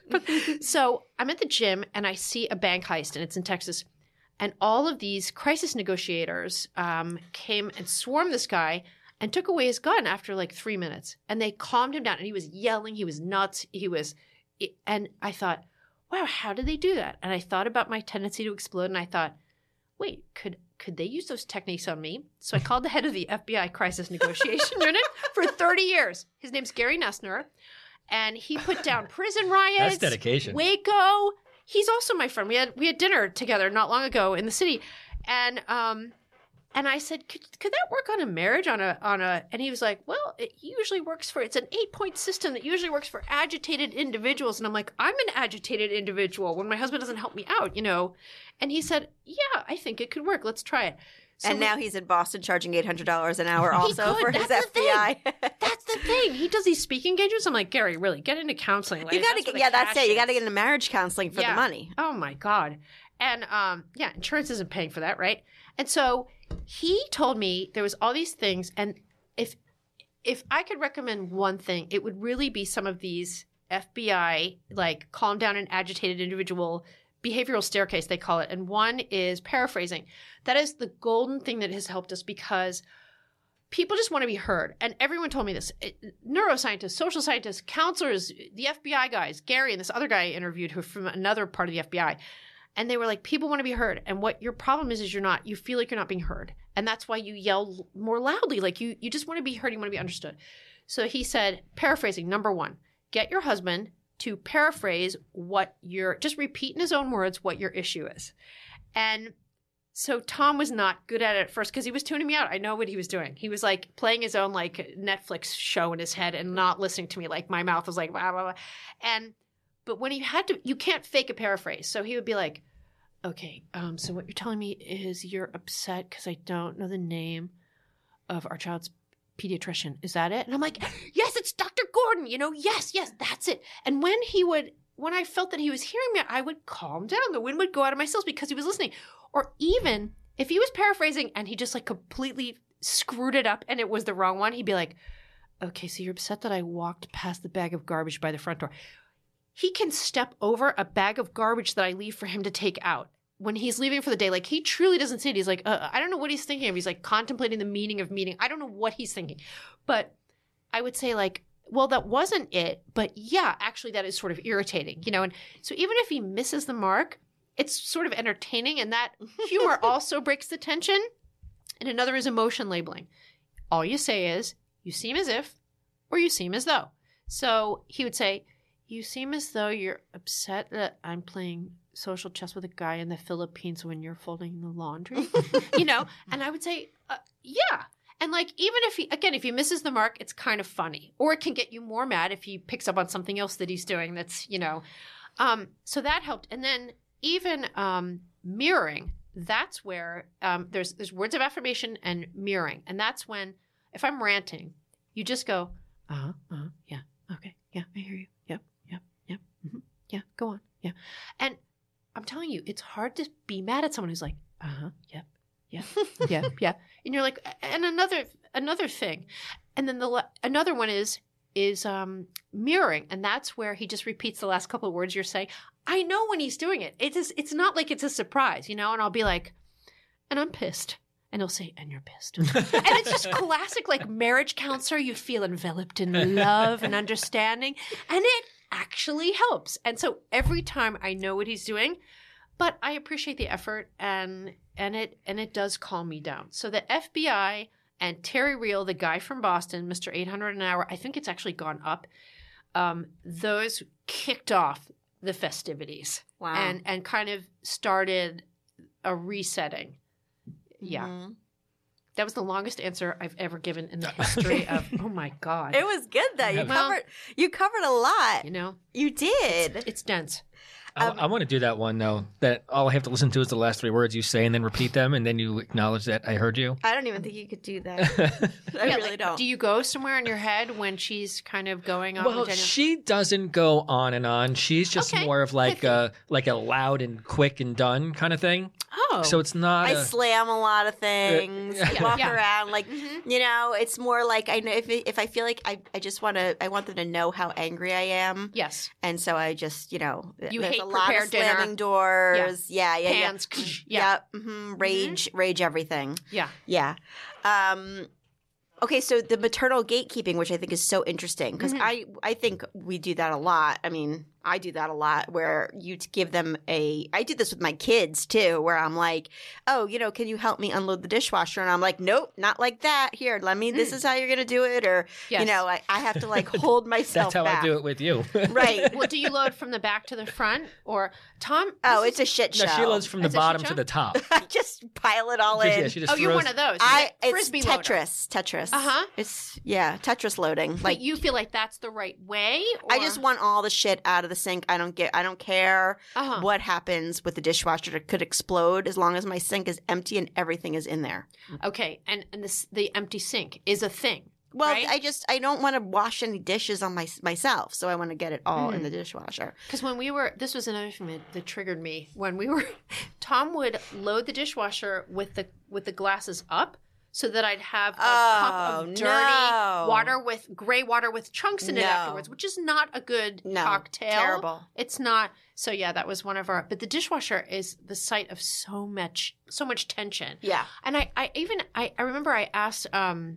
so I'm at the gym and I see a bank heist and it's in Texas, and all of these crisis negotiators um, came and swarmed this guy and took away his gun after like three minutes, and they calmed him down, and he was yelling, he was nuts, he was, and I thought, wow, how did they do that? And I thought about my tendency to explode, and I thought, wait, could could they use those techniques on me? So I called the head of the F B I Crisis Negotiation Unit for thirty years. His name's Gary Nessner, and he put down prison riots. That's dedication. Waco. He's also my friend. We had we had dinner together not long ago in the city, and um, and I said, could could that work on a marriage on a on a? And he was like, well, it usually works for. It's an eight point system that usually works for agitated individuals. And I'm like, I'm an agitated individual when my husband doesn't help me out, you know. And he said, yeah, I think it could work. Let's try it. So and we- now he's in Boston charging eight hundred dollars an hour also could. for his That's F the B I. That's the thing. He does these speaking engagements. I'm like, Gary, really, get into counseling. Like, you gotta that's get, where the yeah, that's cash it. You is. gotta get into marriage counseling for Yeah. the money. Oh my God. And um, yeah, insurance isn't paying for that, right? And so he told me there was all these things, and if if I could recommend one thing, it would really be some of these F B I, like calm down an agitated individual behavioral staircase, they call it. And one is paraphrasing. That is the golden thing that has helped us because people just want to be heard. And everyone told me this. It, neuroscientists, social scientists, counselors, the F B I guys, Gary and this other guy I interviewed who from another part of the F B I. And they were like, people want to be heard. And what your problem is, is you're not, you feel like you're not being heard. And that's why you yell more loudly. Like you, you just want to be heard. You want to be understood. So he said, paraphrasing, number one, get your husband to paraphrase what your, just repeat in his own words what your issue is. And so Tom was not good at it at first because he was tuning me out. I know what he was doing. He was like playing his own like Netflix show in his head and not listening to me. Like my mouth was like, blah, blah, blah. And, but when he had to, you can't fake a paraphrase. So he would be like, okay, um, so what you're telling me is you're upset because I don't know the name of our child's pediatrician. Is that it? And I'm like, yes, it's Doctor Gordon. You know, yes, yes, that's it. And when he would when I felt that he was hearing me, I would calm down. The wind would go out of my sails because he was listening. Or even if he was paraphrasing and he just like completely screwed it up and it was the wrong one, he'd be like, okay, so you're upset that I walked past the bag of garbage by the front door. He can step over a bag of garbage that I leave for him to take out when he's leaving for the day. Like, he truly doesn't see it. He's like, uh, I don't know what he's thinking of. He's like contemplating the meaning of meeting. I don't know what he's thinking. But I would say like, well, that wasn't it. But yeah, actually that is sort of irritating, you know? And so even if he misses the mark, it's sort of entertaining. And that humor also breaks the tension. And another is emotion labeling. All you say is, you seem as if, or you seem as though. So he would say, you seem as though you're upset that I'm playing social chess with a guy in the Philippines when you're folding the laundry, you know? And I would say, uh, yeah. And like, even if he, again, if he misses the mark, it's kind of funny. Or it can get you more mad if he picks up on something else that he's doing that's, you know. Um, so that helped. And then even um, mirroring, that's where um, there's there's words of affirmation and mirroring. And that's when, if I'm ranting, you just go, uh-huh, uh-huh, yeah, okay, yeah, I hear you, yep, yep, yep, mm-hmm, yeah, go on, yeah. And I'm telling you, it's hard to be mad at someone who's like, uh-huh, yep, yeah, yeah, yeah. And you're like, and another another thing. And then the another one is is um, mirroring. And that's where he just repeats the last couple of words you're saying. I know when he's doing it. It is, it's not like it's a surprise, you know? And I'll be like, and I'm pissed. And he'll say, and you're pissed. And it's just classic, like, marriage counselor. You feel enveloped in love and understanding. And it actually helps. And so every time I know what he's doing, but I appreciate the effort, and and it and it does calm me down. So the F B I and Terry Real, the guy from Boston, Mister eight hundred an hour, I think it's actually gone up. Um, those kicked off the festivities. Wow. And, and kind of started a resetting. Yeah. Mm-hmm. That was the longest answer I've ever given in the history of, oh my God. It was good though. You Well, covered you covered a lot. You know? You did. It's, it's dense. I, Um, I want to do that one, though, that all I have to listen to is the last three words you say and then repeat them, and then you acknowledge that I heard you. I don't even think you could do that. I Yeah, really like, don't. Do you go somewhere in your head when she's kind of going on? Well, with Daniel? she doesn't go on and on. She's just Okay. more of like Pithy. a, like a loud and quick and done kind of thing. Oh. So it's not I a... slam a lot of things. Yeah. Walk Yeah. around like you know. It's more like I know if it, if I feel like I, I just want to. I want them to know how angry I am. Yes. And so I just you know. You there's hate a lot of prepared dinner. slamming doors. Yeah, yeah, yeah. Hands. yeah. Yeah. Yep. hmm Rage, rage, everything. Yeah. Yeah. Um, okay, so the maternal gatekeeping, which I think is so interesting, because Mm-hmm. I I think we do that a lot. I mean, I do that a lot, where you t- give them a. I do this with my kids too, where I'm like, oh, you know, can you help me unload the dishwasher? And I'm like, nope, not like that. Here, let me. This is how you're gonna do it, or Yes. you know, I, I have to like hold myself. That's how back. I do it with you. Right. Well, do you load from the back to the front? Or, Tom? Oh, this it's a shit show. No, she loads from the Is it bottom shit to show? the top. I just pile it all Just- in. yeah, she just Oh, you're throws- one of those. I You get it's frisbee loader. Tetris. Tetris. Uh-huh. It's yeah, Tetris loading. Like, Like you feel like that's the right way? I or- just want all the shit out of the sink. I don't get. I don't care Uh-huh. what happens with the dishwasher. It could explode as long as my sink is empty and everything is in there. Okay, and and this the empty sink is a thing. Well, right? I just I don't want to wash any dishes on my myself, so I want to get it all Mm-hmm. in the dishwasher. Because when we were, this was another thing that, that triggered me. When we were, Tom would load the dishwasher with the with the glasses up, so that I'd have a cup Oh, of dirty no. water with gray water with chunks in it No. afterwards, which is not a good No, cocktail. terrible. It's not. So yeah, that was one of our. But the dishwasher is the site of so much so much tension. Yeah. And I, I even I, I remember I asked um,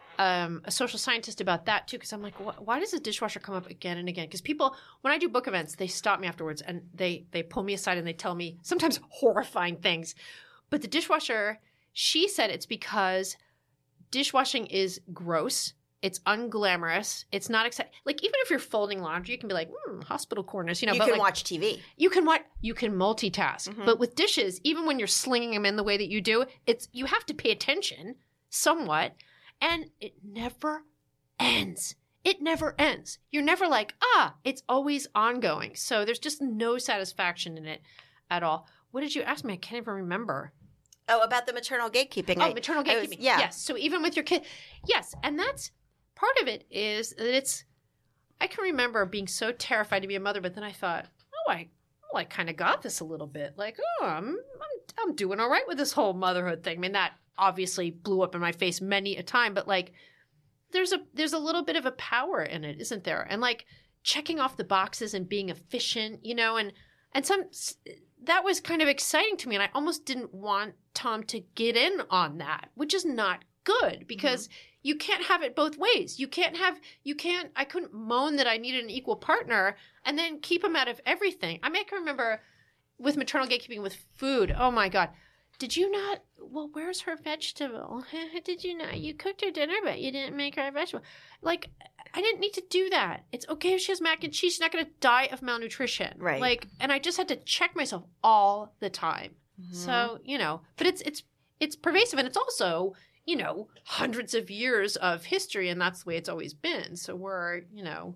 um, a social scientist about that too, because I'm like, wh- why does the dishwasher come up again and again? Because people, when I do book events, they stop me afterwards and they they pull me aside and they tell me sometimes horrifying things. But the dishwasher, she said it's because dishwashing is gross. It's unglamorous. It's not exciting. Like, even if you're folding laundry, you can be like, hmm, hospital corners, you know. You but can like, watch T V. you can what you can multitask, Mm-hmm. but with dishes, even when you're slinging them in the way that you do, it's you have to pay attention somewhat, and it never ends. It never ends. You're never like, ah, it's always ongoing. So there's just no satisfaction in it at all. What did you ask me? I can't even remember. Oh, about the maternal gatekeeping. Oh, I- maternal I was- gatekeeping. yeah. Yes. So even with your kid, yes, and that's part of it is that it's I can remember being so terrified to be a mother, but then I thought, oh, I, oh, I kind of got this a little bit. Like, oh, I'm, I'm, I'm doing all right with this whole motherhood thing. I mean, that obviously blew up in my face many a time, but like, there's a, there's a little bit of a power in it, isn't there? And like checking off the boxes and being efficient, you know, and, and some, that was kind of exciting to me. And I almost didn't want Tom to get in on that, which is not good because mm-hmm. you can't have it both ways. You can't have, you can't, I couldn't moan that I needed an equal partner and then keep him out of everything. I mean, I can remember with maternal gatekeeping with food. Oh my God. Did you not, well, where's her vegetable? Did you not, you cooked her dinner, but you didn't make her a vegetable. Like, I didn't need to do that. It's okay if she has mac and cheese. She's not going to die of malnutrition. Right. Like, and I just had to check myself all the time. Mm-hmm. So, you know, but it's, it's, it's pervasive and it's also, you know, hundreds of years of history and that's the way it's always been. So we're, you know,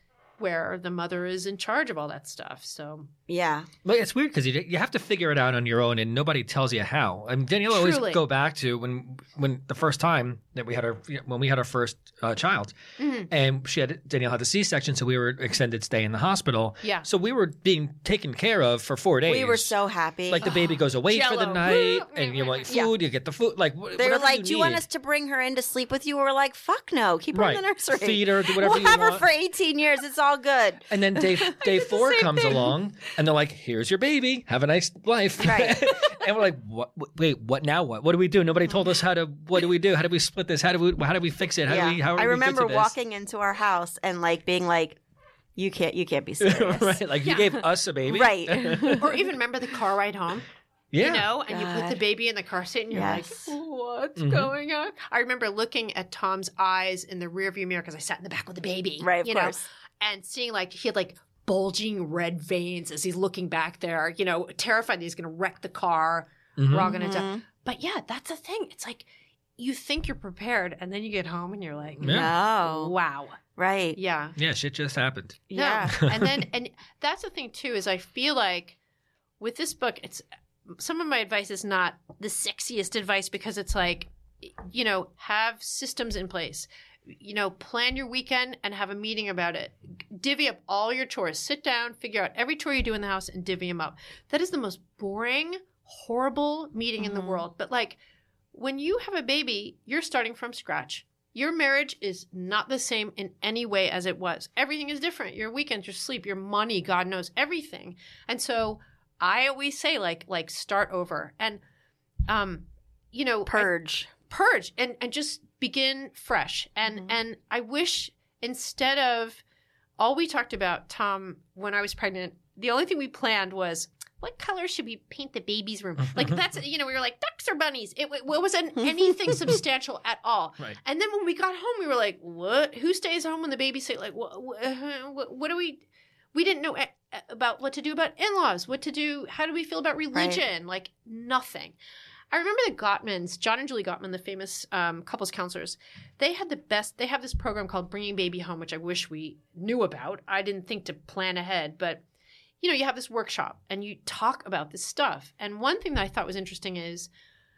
where the mother is in charge of all that stuff. So yeah, but it's weird because you you have to figure it out on your own, and nobody tells you how. I mean, Danielle always go back to when when the first time that we had our when we had our first uh, child, mm-hmm. and she had Danielle had a C-section, so we were extended stay in the hospital. Yeah, so we were being taken care of for four days. We were so happy. Like the baby goes away for the night, and you want food, yeah. you get the food. Like they were like, you "Do you need. want us to bring her in to sleep with you?" We were like, "Fuck no, keep her right. in the nursery, feed her, do whatever we'll you have want. her for eighteen years. It's all good." And then day day four comes thing. along, and they're like, "Here's your baby. Have a nice life." Right. And we're like, "What? Wait, what now? What? What do we do? Nobody told us how to. What do we do? How do we split this? How do we? How do we fix it? How yeah. do we? How are I we remember good to this? walking into our house and like being like, "You can't, you can't be serious." Right? Like yeah. you gave us a baby, right? Or even remember the car ride home. Yeah. You know, and God. you put the baby in the car seat and you're yes. like, what's mm-hmm. going on? I remember looking at Tom's eyes in the rearview mirror because I sat in the back with the baby. Right, of you course. know, and seeing like he had like bulging red veins as he's looking back there, you know, terrified that he's going to wreck the car. Mm-hmm. We're all going to die. But yeah, that's the thing. It's like you think you're prepared and then you get home and you're like, yeah. no. Wow. Right. Yeah. Yeah, shit just happened. Yeah. No. And then, and that's the thing too, is I feel like with this book, it's, some of my advice is not the sexiest advice because it's like, you know, have systems in place. You know, plan your weekend and have a meeting about it. Divvy up all your chores. Sit down, figure out every chore you do in the house and divvy them up. That is the most boring, horrible meeting mm-hmm. in the world. But like when you have a baby, you're starting from scratch. Your marriage is not the same in any way as it was. Everything is different. Your weekends, your sleep, your money, God knows everything. And so I always say like, like start over and, um, you know, purge, I, purge and, and just begin fresh. And, mm-hmm. and I wish instead of all we talked about, Tom, when I was pregnant, the only thing we planned was what color should we paint the baby's room? Like that's, you know, we were like ducks or bunnies. It, it wasn't anything substantial at all. Right. And then when we got home, we were like, what, who stays home when the baby's sick? Like, what, what, what do we, we didn't know about what to do about in-laws, what to do, how do we feel about religion? Right. Like nothing. I remember the Gottmans, John and Julie Gottman, the famous um, couples counselors, they had the best, they have this program called Bringing Baby Home, which I wish we knew about. I didn't think to plan ahead, but you know, you have this workshop and you talk about this stuff. And one thing that I thought was interesting is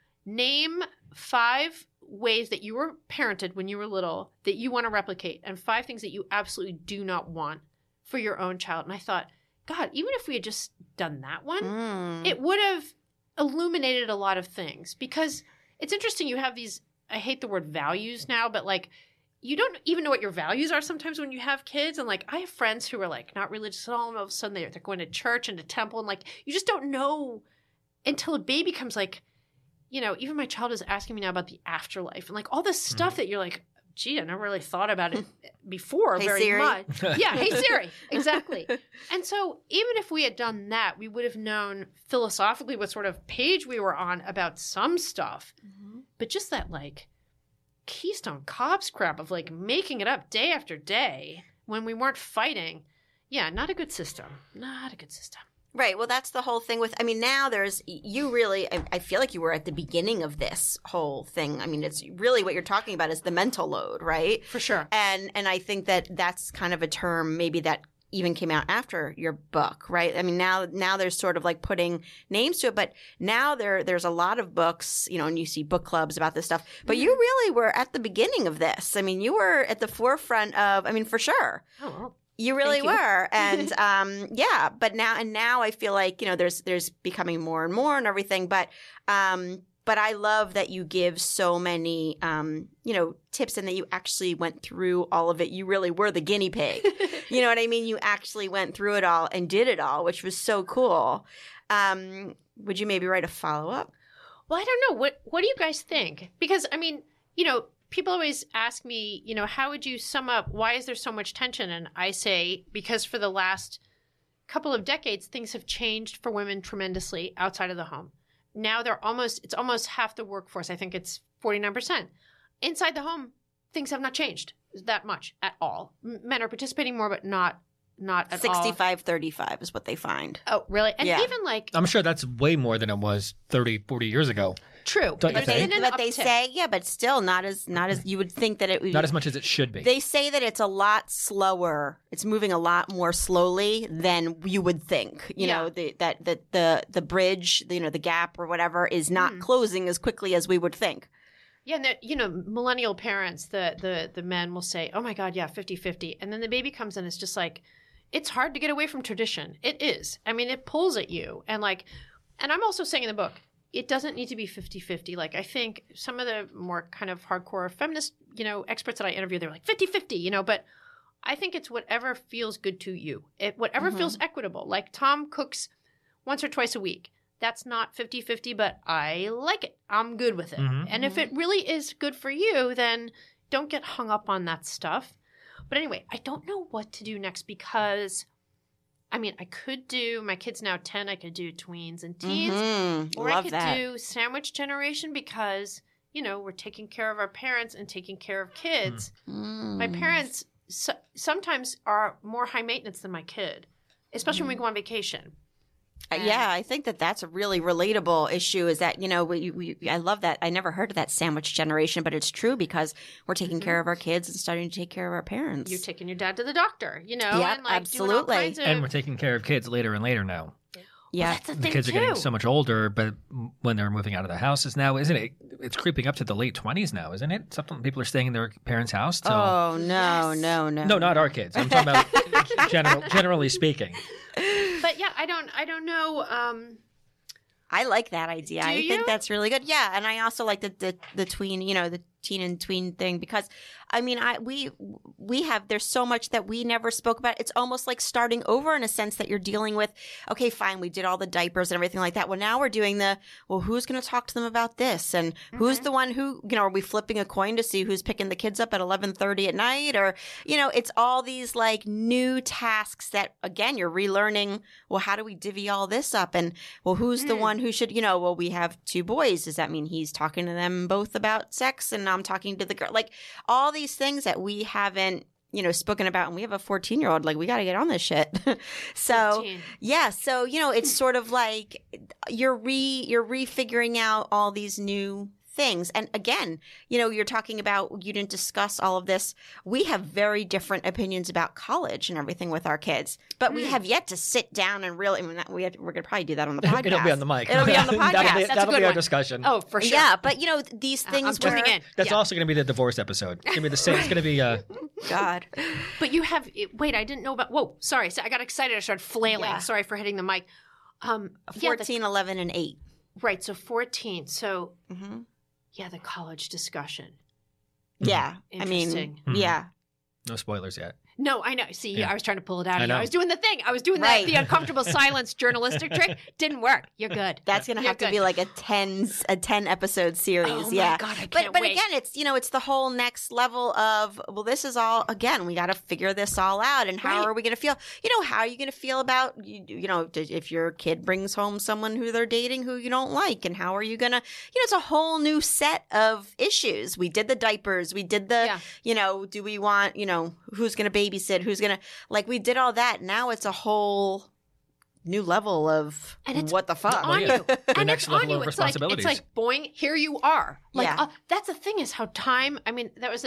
name five ways that you were parented when you were little that you want to replicate and five things that you absolutely do not want for your own child. And I thought, God, even if we had just done that one, mm. it would have illuminated a lot of things because it's interesting. You have these, I hate the word values now, but like, you don't even know what your values are sometimes when you have kids. And like, I have friends who are like not religious at all. And all of a sudden they're, they're going to church and to temple. And like, you just don't know until a baby comes like, you know, even my child is asking me now about the afterlife and like all this stuff mm. that you're like, gee, I never really thought about it before hey, very Siri. much. Yeah. Hey, Siri. Exactly. And so even if we had done that, we would have known philosophically what sort of page we were on about some stuff. Mm-hmm. But just that like Keystone Cops crap of like making it up day after day when we weren't fighting. Yeah. Not a good system. Not a good system. Right. Well, that's the whole thing with, I mean, now there's, you really, I, I feel like you were at the beginning of this whole thing. I mean, it's really what you're talking about is the mental load, right? For sure. And, and I think that that's kind of a term maybe that even came out after your book, right? I mean, now now there's sort of like putting names to it, but now there there's a lot of books, you know, and you see book clubs about this stuff. But you really were at the beginning of this. I mean, you were at the forefront of, I mean, for sure. Oh, well. You really Thank you. were. And um, yeah, but now and now I feel like, you know, there's there's becoming more and more and everything. But um, but I love that you give so many, um, you know, tips and that you actually went through all of it. You really were the guinea pig. You know what I mean? You actually went through it all and did it all, which was so cool. Um, would you maybe write a follow-up? Well, I don't know. What What do you guys think? Because, I mean, you know, people always ask me, you know, how would you sum up, why is there so much tension? And I say, because for the last couple of decades, things have changed for women tremendously outside of the home. Now they're almost, it's almost half the workforce. I think it's forty-nine percent. Inside the home, things have not changed that much at all. M- Men are participating more, but not not at all. sixty-five thirty-five is what they find. Oh, really? And Yeah. even like, I'm sure that's way more than it was thirty, forty years ago. true. Don't you There's think? been an But they uptick. say, yeah, but still not as not as you would think that it would. Not as much as it should be. They say that it's a lot slower. It's moving a lot more slowly than you would think. You Yeah. know, the, that the the the bridge, you know, the gap or whatever is not Mm. closing as quickly as we would think. Yeah, and the- you know, millennial parents, the the the men will say, "Oh my God, yeah, fifty-fifty." And then the baby comes in, it's just like, it's hard to get away from tradition. It is. I mean, it pulls at you. And like, and I'm also saying in the book, it doesn't need to be fifty-fifty. Like, I think some of the more kind of hardcore feminist, you know, experts that I interview, they're like fifty-fifty, you know, but I think it's whatever feels good to you. It, whatever feels equitable. Like Tom cooks once or twice a week. That's not fifty-fifty, but I like it. I'm good with it. Mhm. And if it really is good for you, then don't get hung up on that stuff. But anyway, I don't know what to do next because, I mean, I could do, my kid's now ten, I could do tweens and teens. Mhm. Or I Love could that. do sandwich generation because, you know, we're taking care of our parents and taking care of kids. Mm. My parents so, sometimes are more high maintenance than my kid, especially when we go on vacation. Uh, yeah, I think that that's a really relatable issue is that, you know, we, we, I love that. I never heard of that sandwich generation, but it's true because we're taking care of our kids and starting to take care of our parents. You're taking your dad to the doctor, you know, Yep, and like absolutely. doing all kinds of, And we're taking care of kids later and later now. yeah. that's the The thing kids too. are getting so much older, but when they're moving out of the houses now, isn't it? It's creeping up to the late twenties now, isn't it? Something people are staying in their parents' house till. Oh, no, no, no. No, not our kids. I'm talking about general, generally speaking. But yeah, I don't, I don't know. Um, I like that idea. Do I you? think that's really good. Yeah, and I also like the, the the tween, you know, the teen and tween thing because I mean, I we we have there's so much that we never spoke about. It's almost like starting over in a sense that you're dealing with, okay, fine, we did all the diapers and everything like that. Well, now we're doing the, well, who's going to talk to them about this? And who's the one who, you know, are we flipping a coin to see who's picking the kids up at eleven thirty at night? Or, you know, it's all these like new tasks that, again, you're relearning, well, how do we divvy all this up? And, well, who's the one who should, you know, well, we have two boys. Does that mean he's talking to them both about sex and I'm talking to the girl? Like all these things that we haven't, you know, spoken about, and we have a fourteen year old, like we got to get on this shit. So fourteen. yeah, so you know, it's sort of like you're re you're refiguring out all these new things. And again, you know, you're talking about you didn't discuss all of this. We have very different opinions about college and everything with our kids, but we have yet to sit down and really. I mean, we have, we're going to probably do that on the podcast. It'll be on the mic. It'll be on the podcast. that'll be, That's a that'll good be our one. discussion. oh, for sure. Yeah, but you know, these Uh, things I'm where tuning in. That's Yeah. also going to be the divorce episode. It's going to be the same. It's going to be. Uh, God. But you have wait, I didn't know about. Whoa, sorry, so I got excited. I started flailing. Yeah. Sorry for hitting the mic. Um, yeah, the- fourteen, eleven, and eight. right. So fourteen. So Mm-hmm. yeah, the college discussion. Yeah, I mean, Interesting. Mhm. yeah. no spoilers yet. No, I know. See, Yeah. I was trying to pull it out I of you. know. I was doing the thing. I was doing Right. the, the uncomfortable silence journalistic trick. Didn't work. You're good. That's gonna You're have to good. be like a ten a ten episode series. Oh my yeah. God, I but can't but wait. again, it's you know it's the whole next level of well, this is all again. We got to figure this all out, and how Right. are we going to feel? You know, how are you going to feel about you, you know if your kid brings home someone who they're dating who you don't like, and how are you going to you know it's a whole new set of issues. We did the diapers, we did the Yeah. you know do we want you know who's going to babysit, who's going to like we did all that. Now it's a whole new level of And it's what the fuck. on yeah. you. The and next it's level on you. of It's like, responsibilities. it's like, boing, here you are. Like, Yeah. uh, that's the thing is how time, I mean, that was a,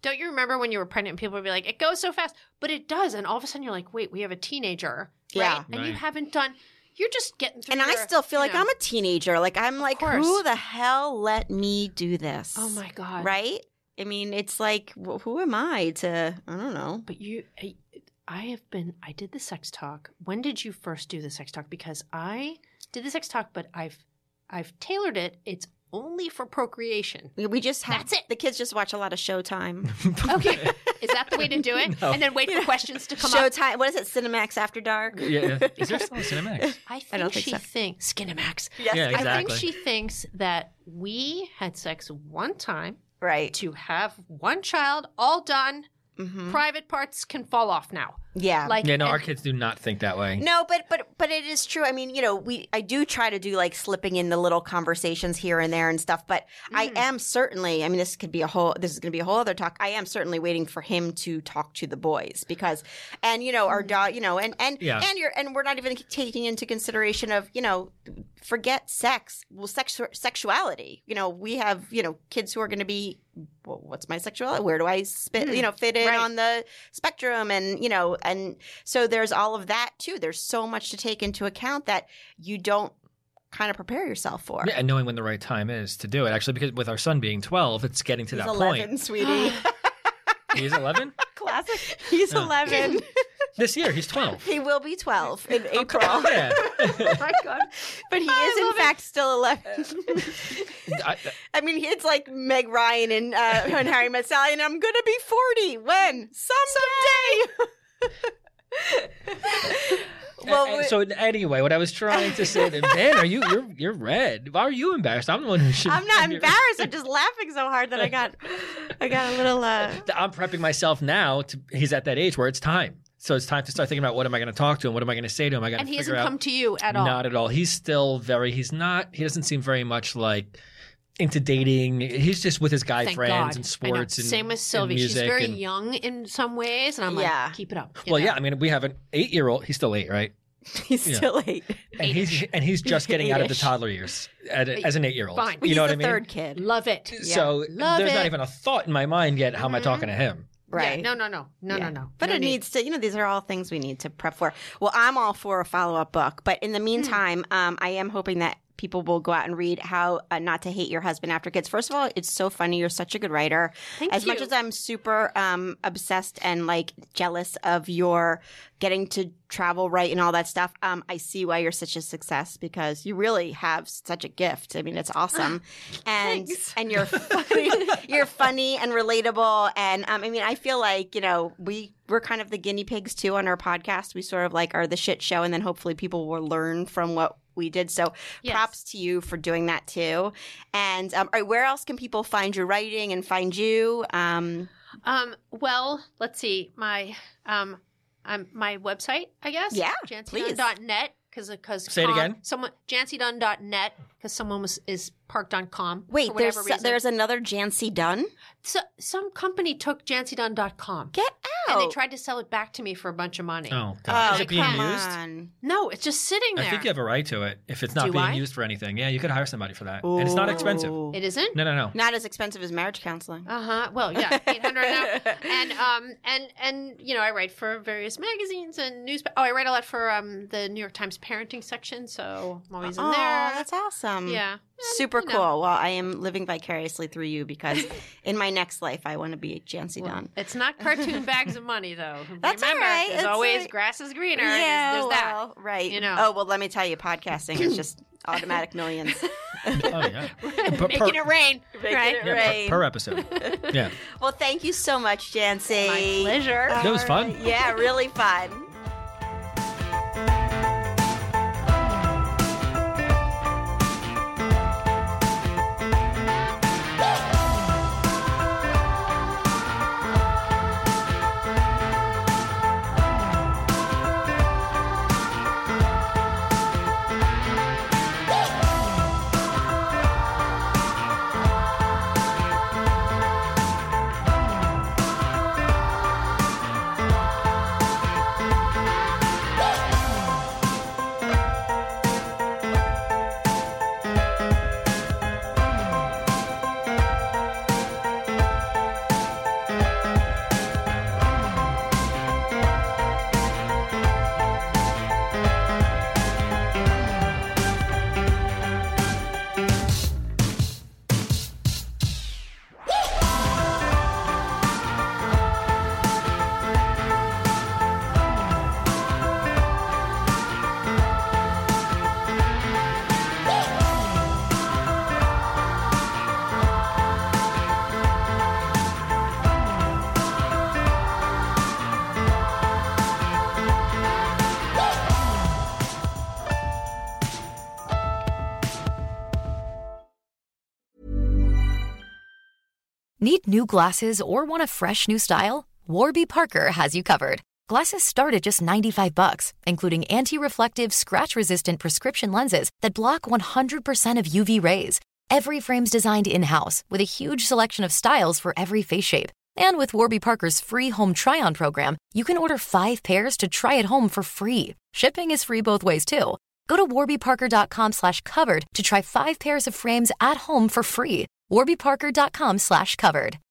don't you remember when you were pregnant and people would be like, it goes so fast, but it does. And all of a sudden you're like, wait, we have a teenager, Yeah. right? And Right. you haven't done, you're just getting through And I your, still feel you like know- I'm a teenager. Like I'm like, course. who the hell let me do this? Oh my God. Right? I mean, it's like, wh- who am I to? I don't know. But you, I, I have been, I did the sex talk. When did you first do the sex talk? Because I did the sex talk, but I've, I've tailored it. It's only for procreation. We- We just have That's it. The kids just watch a lot of Showtime. Okay. Is that the way to do it? No. And then wait for questions to come up? Showtime. What is it? Cinemax After Dark. Yeah. Is there still a Cinemax? I think I don't think she so. thinks, Skinamax. Yes. Yeah, I think exactly. she thinks that we had sex one time Right. to have one child, all done. Mm-hmm. Private parts can fall off now. Yeah. Like Yeah, no, and- our kids do not think that way. No, but but but it is true. I mean, you know, we I do try to do like slipping in the little conversations here and there and stuff. But I am certainly. I mean, this could be a whole. This is going to be a whole other talk. I am certainly waiting for him to talk to the boys because, and you know, our dog. You know, and and Yeah. and you're and we're not even taking into consideration of you know, forget sex. Well, sex sexuality. You know, we have you know kids who are going to be. Well, what's my sexuality? Where do I spit? You know, fit in Right. on the spectrum, and you know, and so there's all of that too. There's so much to take into account that you don't kind of prepare yourself for. Yeah, and knowing when the right time is to do it. Actually, because with our son being twelve, it's getting to He's that eleven, point. sweetie. He's eleven? Classic. He's Yeah. eleven. This year, he's twelve. He will be twelve in April. Yeah. Oh my God. But he is, in fact, still eleven. I, I mean, it's like Meg Ryan and, uh, and Harry Met Sally, and I'm going to be forty. When? Someday. well, and- and so anyway, what I was trying to say to Ben, are you you're you're red? Why are you embarrassed? I'm the one who should. I'm not embarrassed. I'm just laughing so hard that I got, I got a little. Uh... I'm prepping myself now. To he's at that age where it's time. So it's time to start thinking about what am I going to talk to him? What am I going to say to him? I got to And he figure hasn't out. come to you at all. Not at all. He's still very. He's not. He doesn't seem very much like into dating. He's just with his guy Thank friends God. and I know. sports. And Same with and Sylvie. She's music very and- young in some ways, and I'm Yeah. like, keep it up. you Well, know? yeah. I mean, we have an eight-year-old. He's still eight, right? He's Yeah. still eight. And he's and he's just getting out of the Eight-ish. toddler years at, as an eight-year-old. Fine. You He's know what the I mean? third kid. Love it. So Love there's not it. even a thought in my mind yet. How am I talking to him? Right. Yeah, no, no, no, no, Yeah. no, no. But No it need. needs to, you know, these are all things we need to prep for. Well, I'm all for a follow up book. But in the meantime, um, I am hoping that people will go out and read How uh, Not to Hate Your Husband After Kids. First of all, it's so funny. You're such a good writer. Thank as much you. as I'm super um, obsessed and like jealous of your getting to travel right and all that stuff, um, I see why you're such a success because you really have such a gift. I mean, it's awesome. And Thanks. and you're funny, you're funny and relatable. And um, I mean, I feel like, you know, we we're kind of the guinea pigs too on our podcast. We sort of like are the shit show, and then hopefully people will learn from what we did. So Yes. props to you for doing that too. And um, all right, where else can people find your writing and find you? Um, Um, well, let's see. My um, um, my website, I guess. Yeah, jancy please. dunn dot net because because Say it again. Someone jancy dunn dot net because someone was is parked on com. wait, for there's whatever reason. there's another Jancy Dunn. so, some company took jancy dunn dot com Get and out! they tried to sell it back to me for a bunch of money. Oh, Oh, God. Is it being come used? on. No, it's just sitting there. I think you have a right to it if it's not Do being I? used for anything. Yeah, you could hire somebody for that. And it's not expensive. Ooh. It isn't. No, no, no. Not as expensive as marriage counseling. Uh huh. Well, yeah, eight hundred now, and um, and and you know, I write for various magazines and news. Oh, I write a lot for um the New York Times parenting section, so I'm always in Oh, there. that's awesome. Yeah, And, Super you know, cool. Well, I am living vicariously through you because in my next life, I want to be Jancy well, Dunn. it's not cartoon bags of money, though. That's all Remember, right. there's It's always like- grass is greener. Yeah, there's, there's that. well, right. you know. Oh, well, let me tell you, podcasting is just automatic millions. Oh, yeah. Per- Making per- it rain, Making right? it yeah, per- rain. per episode. Yeah. Well, thank you so much, Jancy. My pleasure. That was fun. All right. Yeah, really fun. Need new glasses or want a fresh new style? Warby Parker has you covered. Glasses start at just ninety-five bucks, including anti-reflective, scratch-resistant prescription lenses that block one hundred percent of U V rays. Every frame's designed in-house with a huge selection of styles for every face shape. And with Warby Parker's free home try-on program, you can order five pairs to try at home for free. Shipping is free both ways, too. Go to warbyparker.com slash covered to try five pairs of frames at home for free. warbyparker.com slash covered.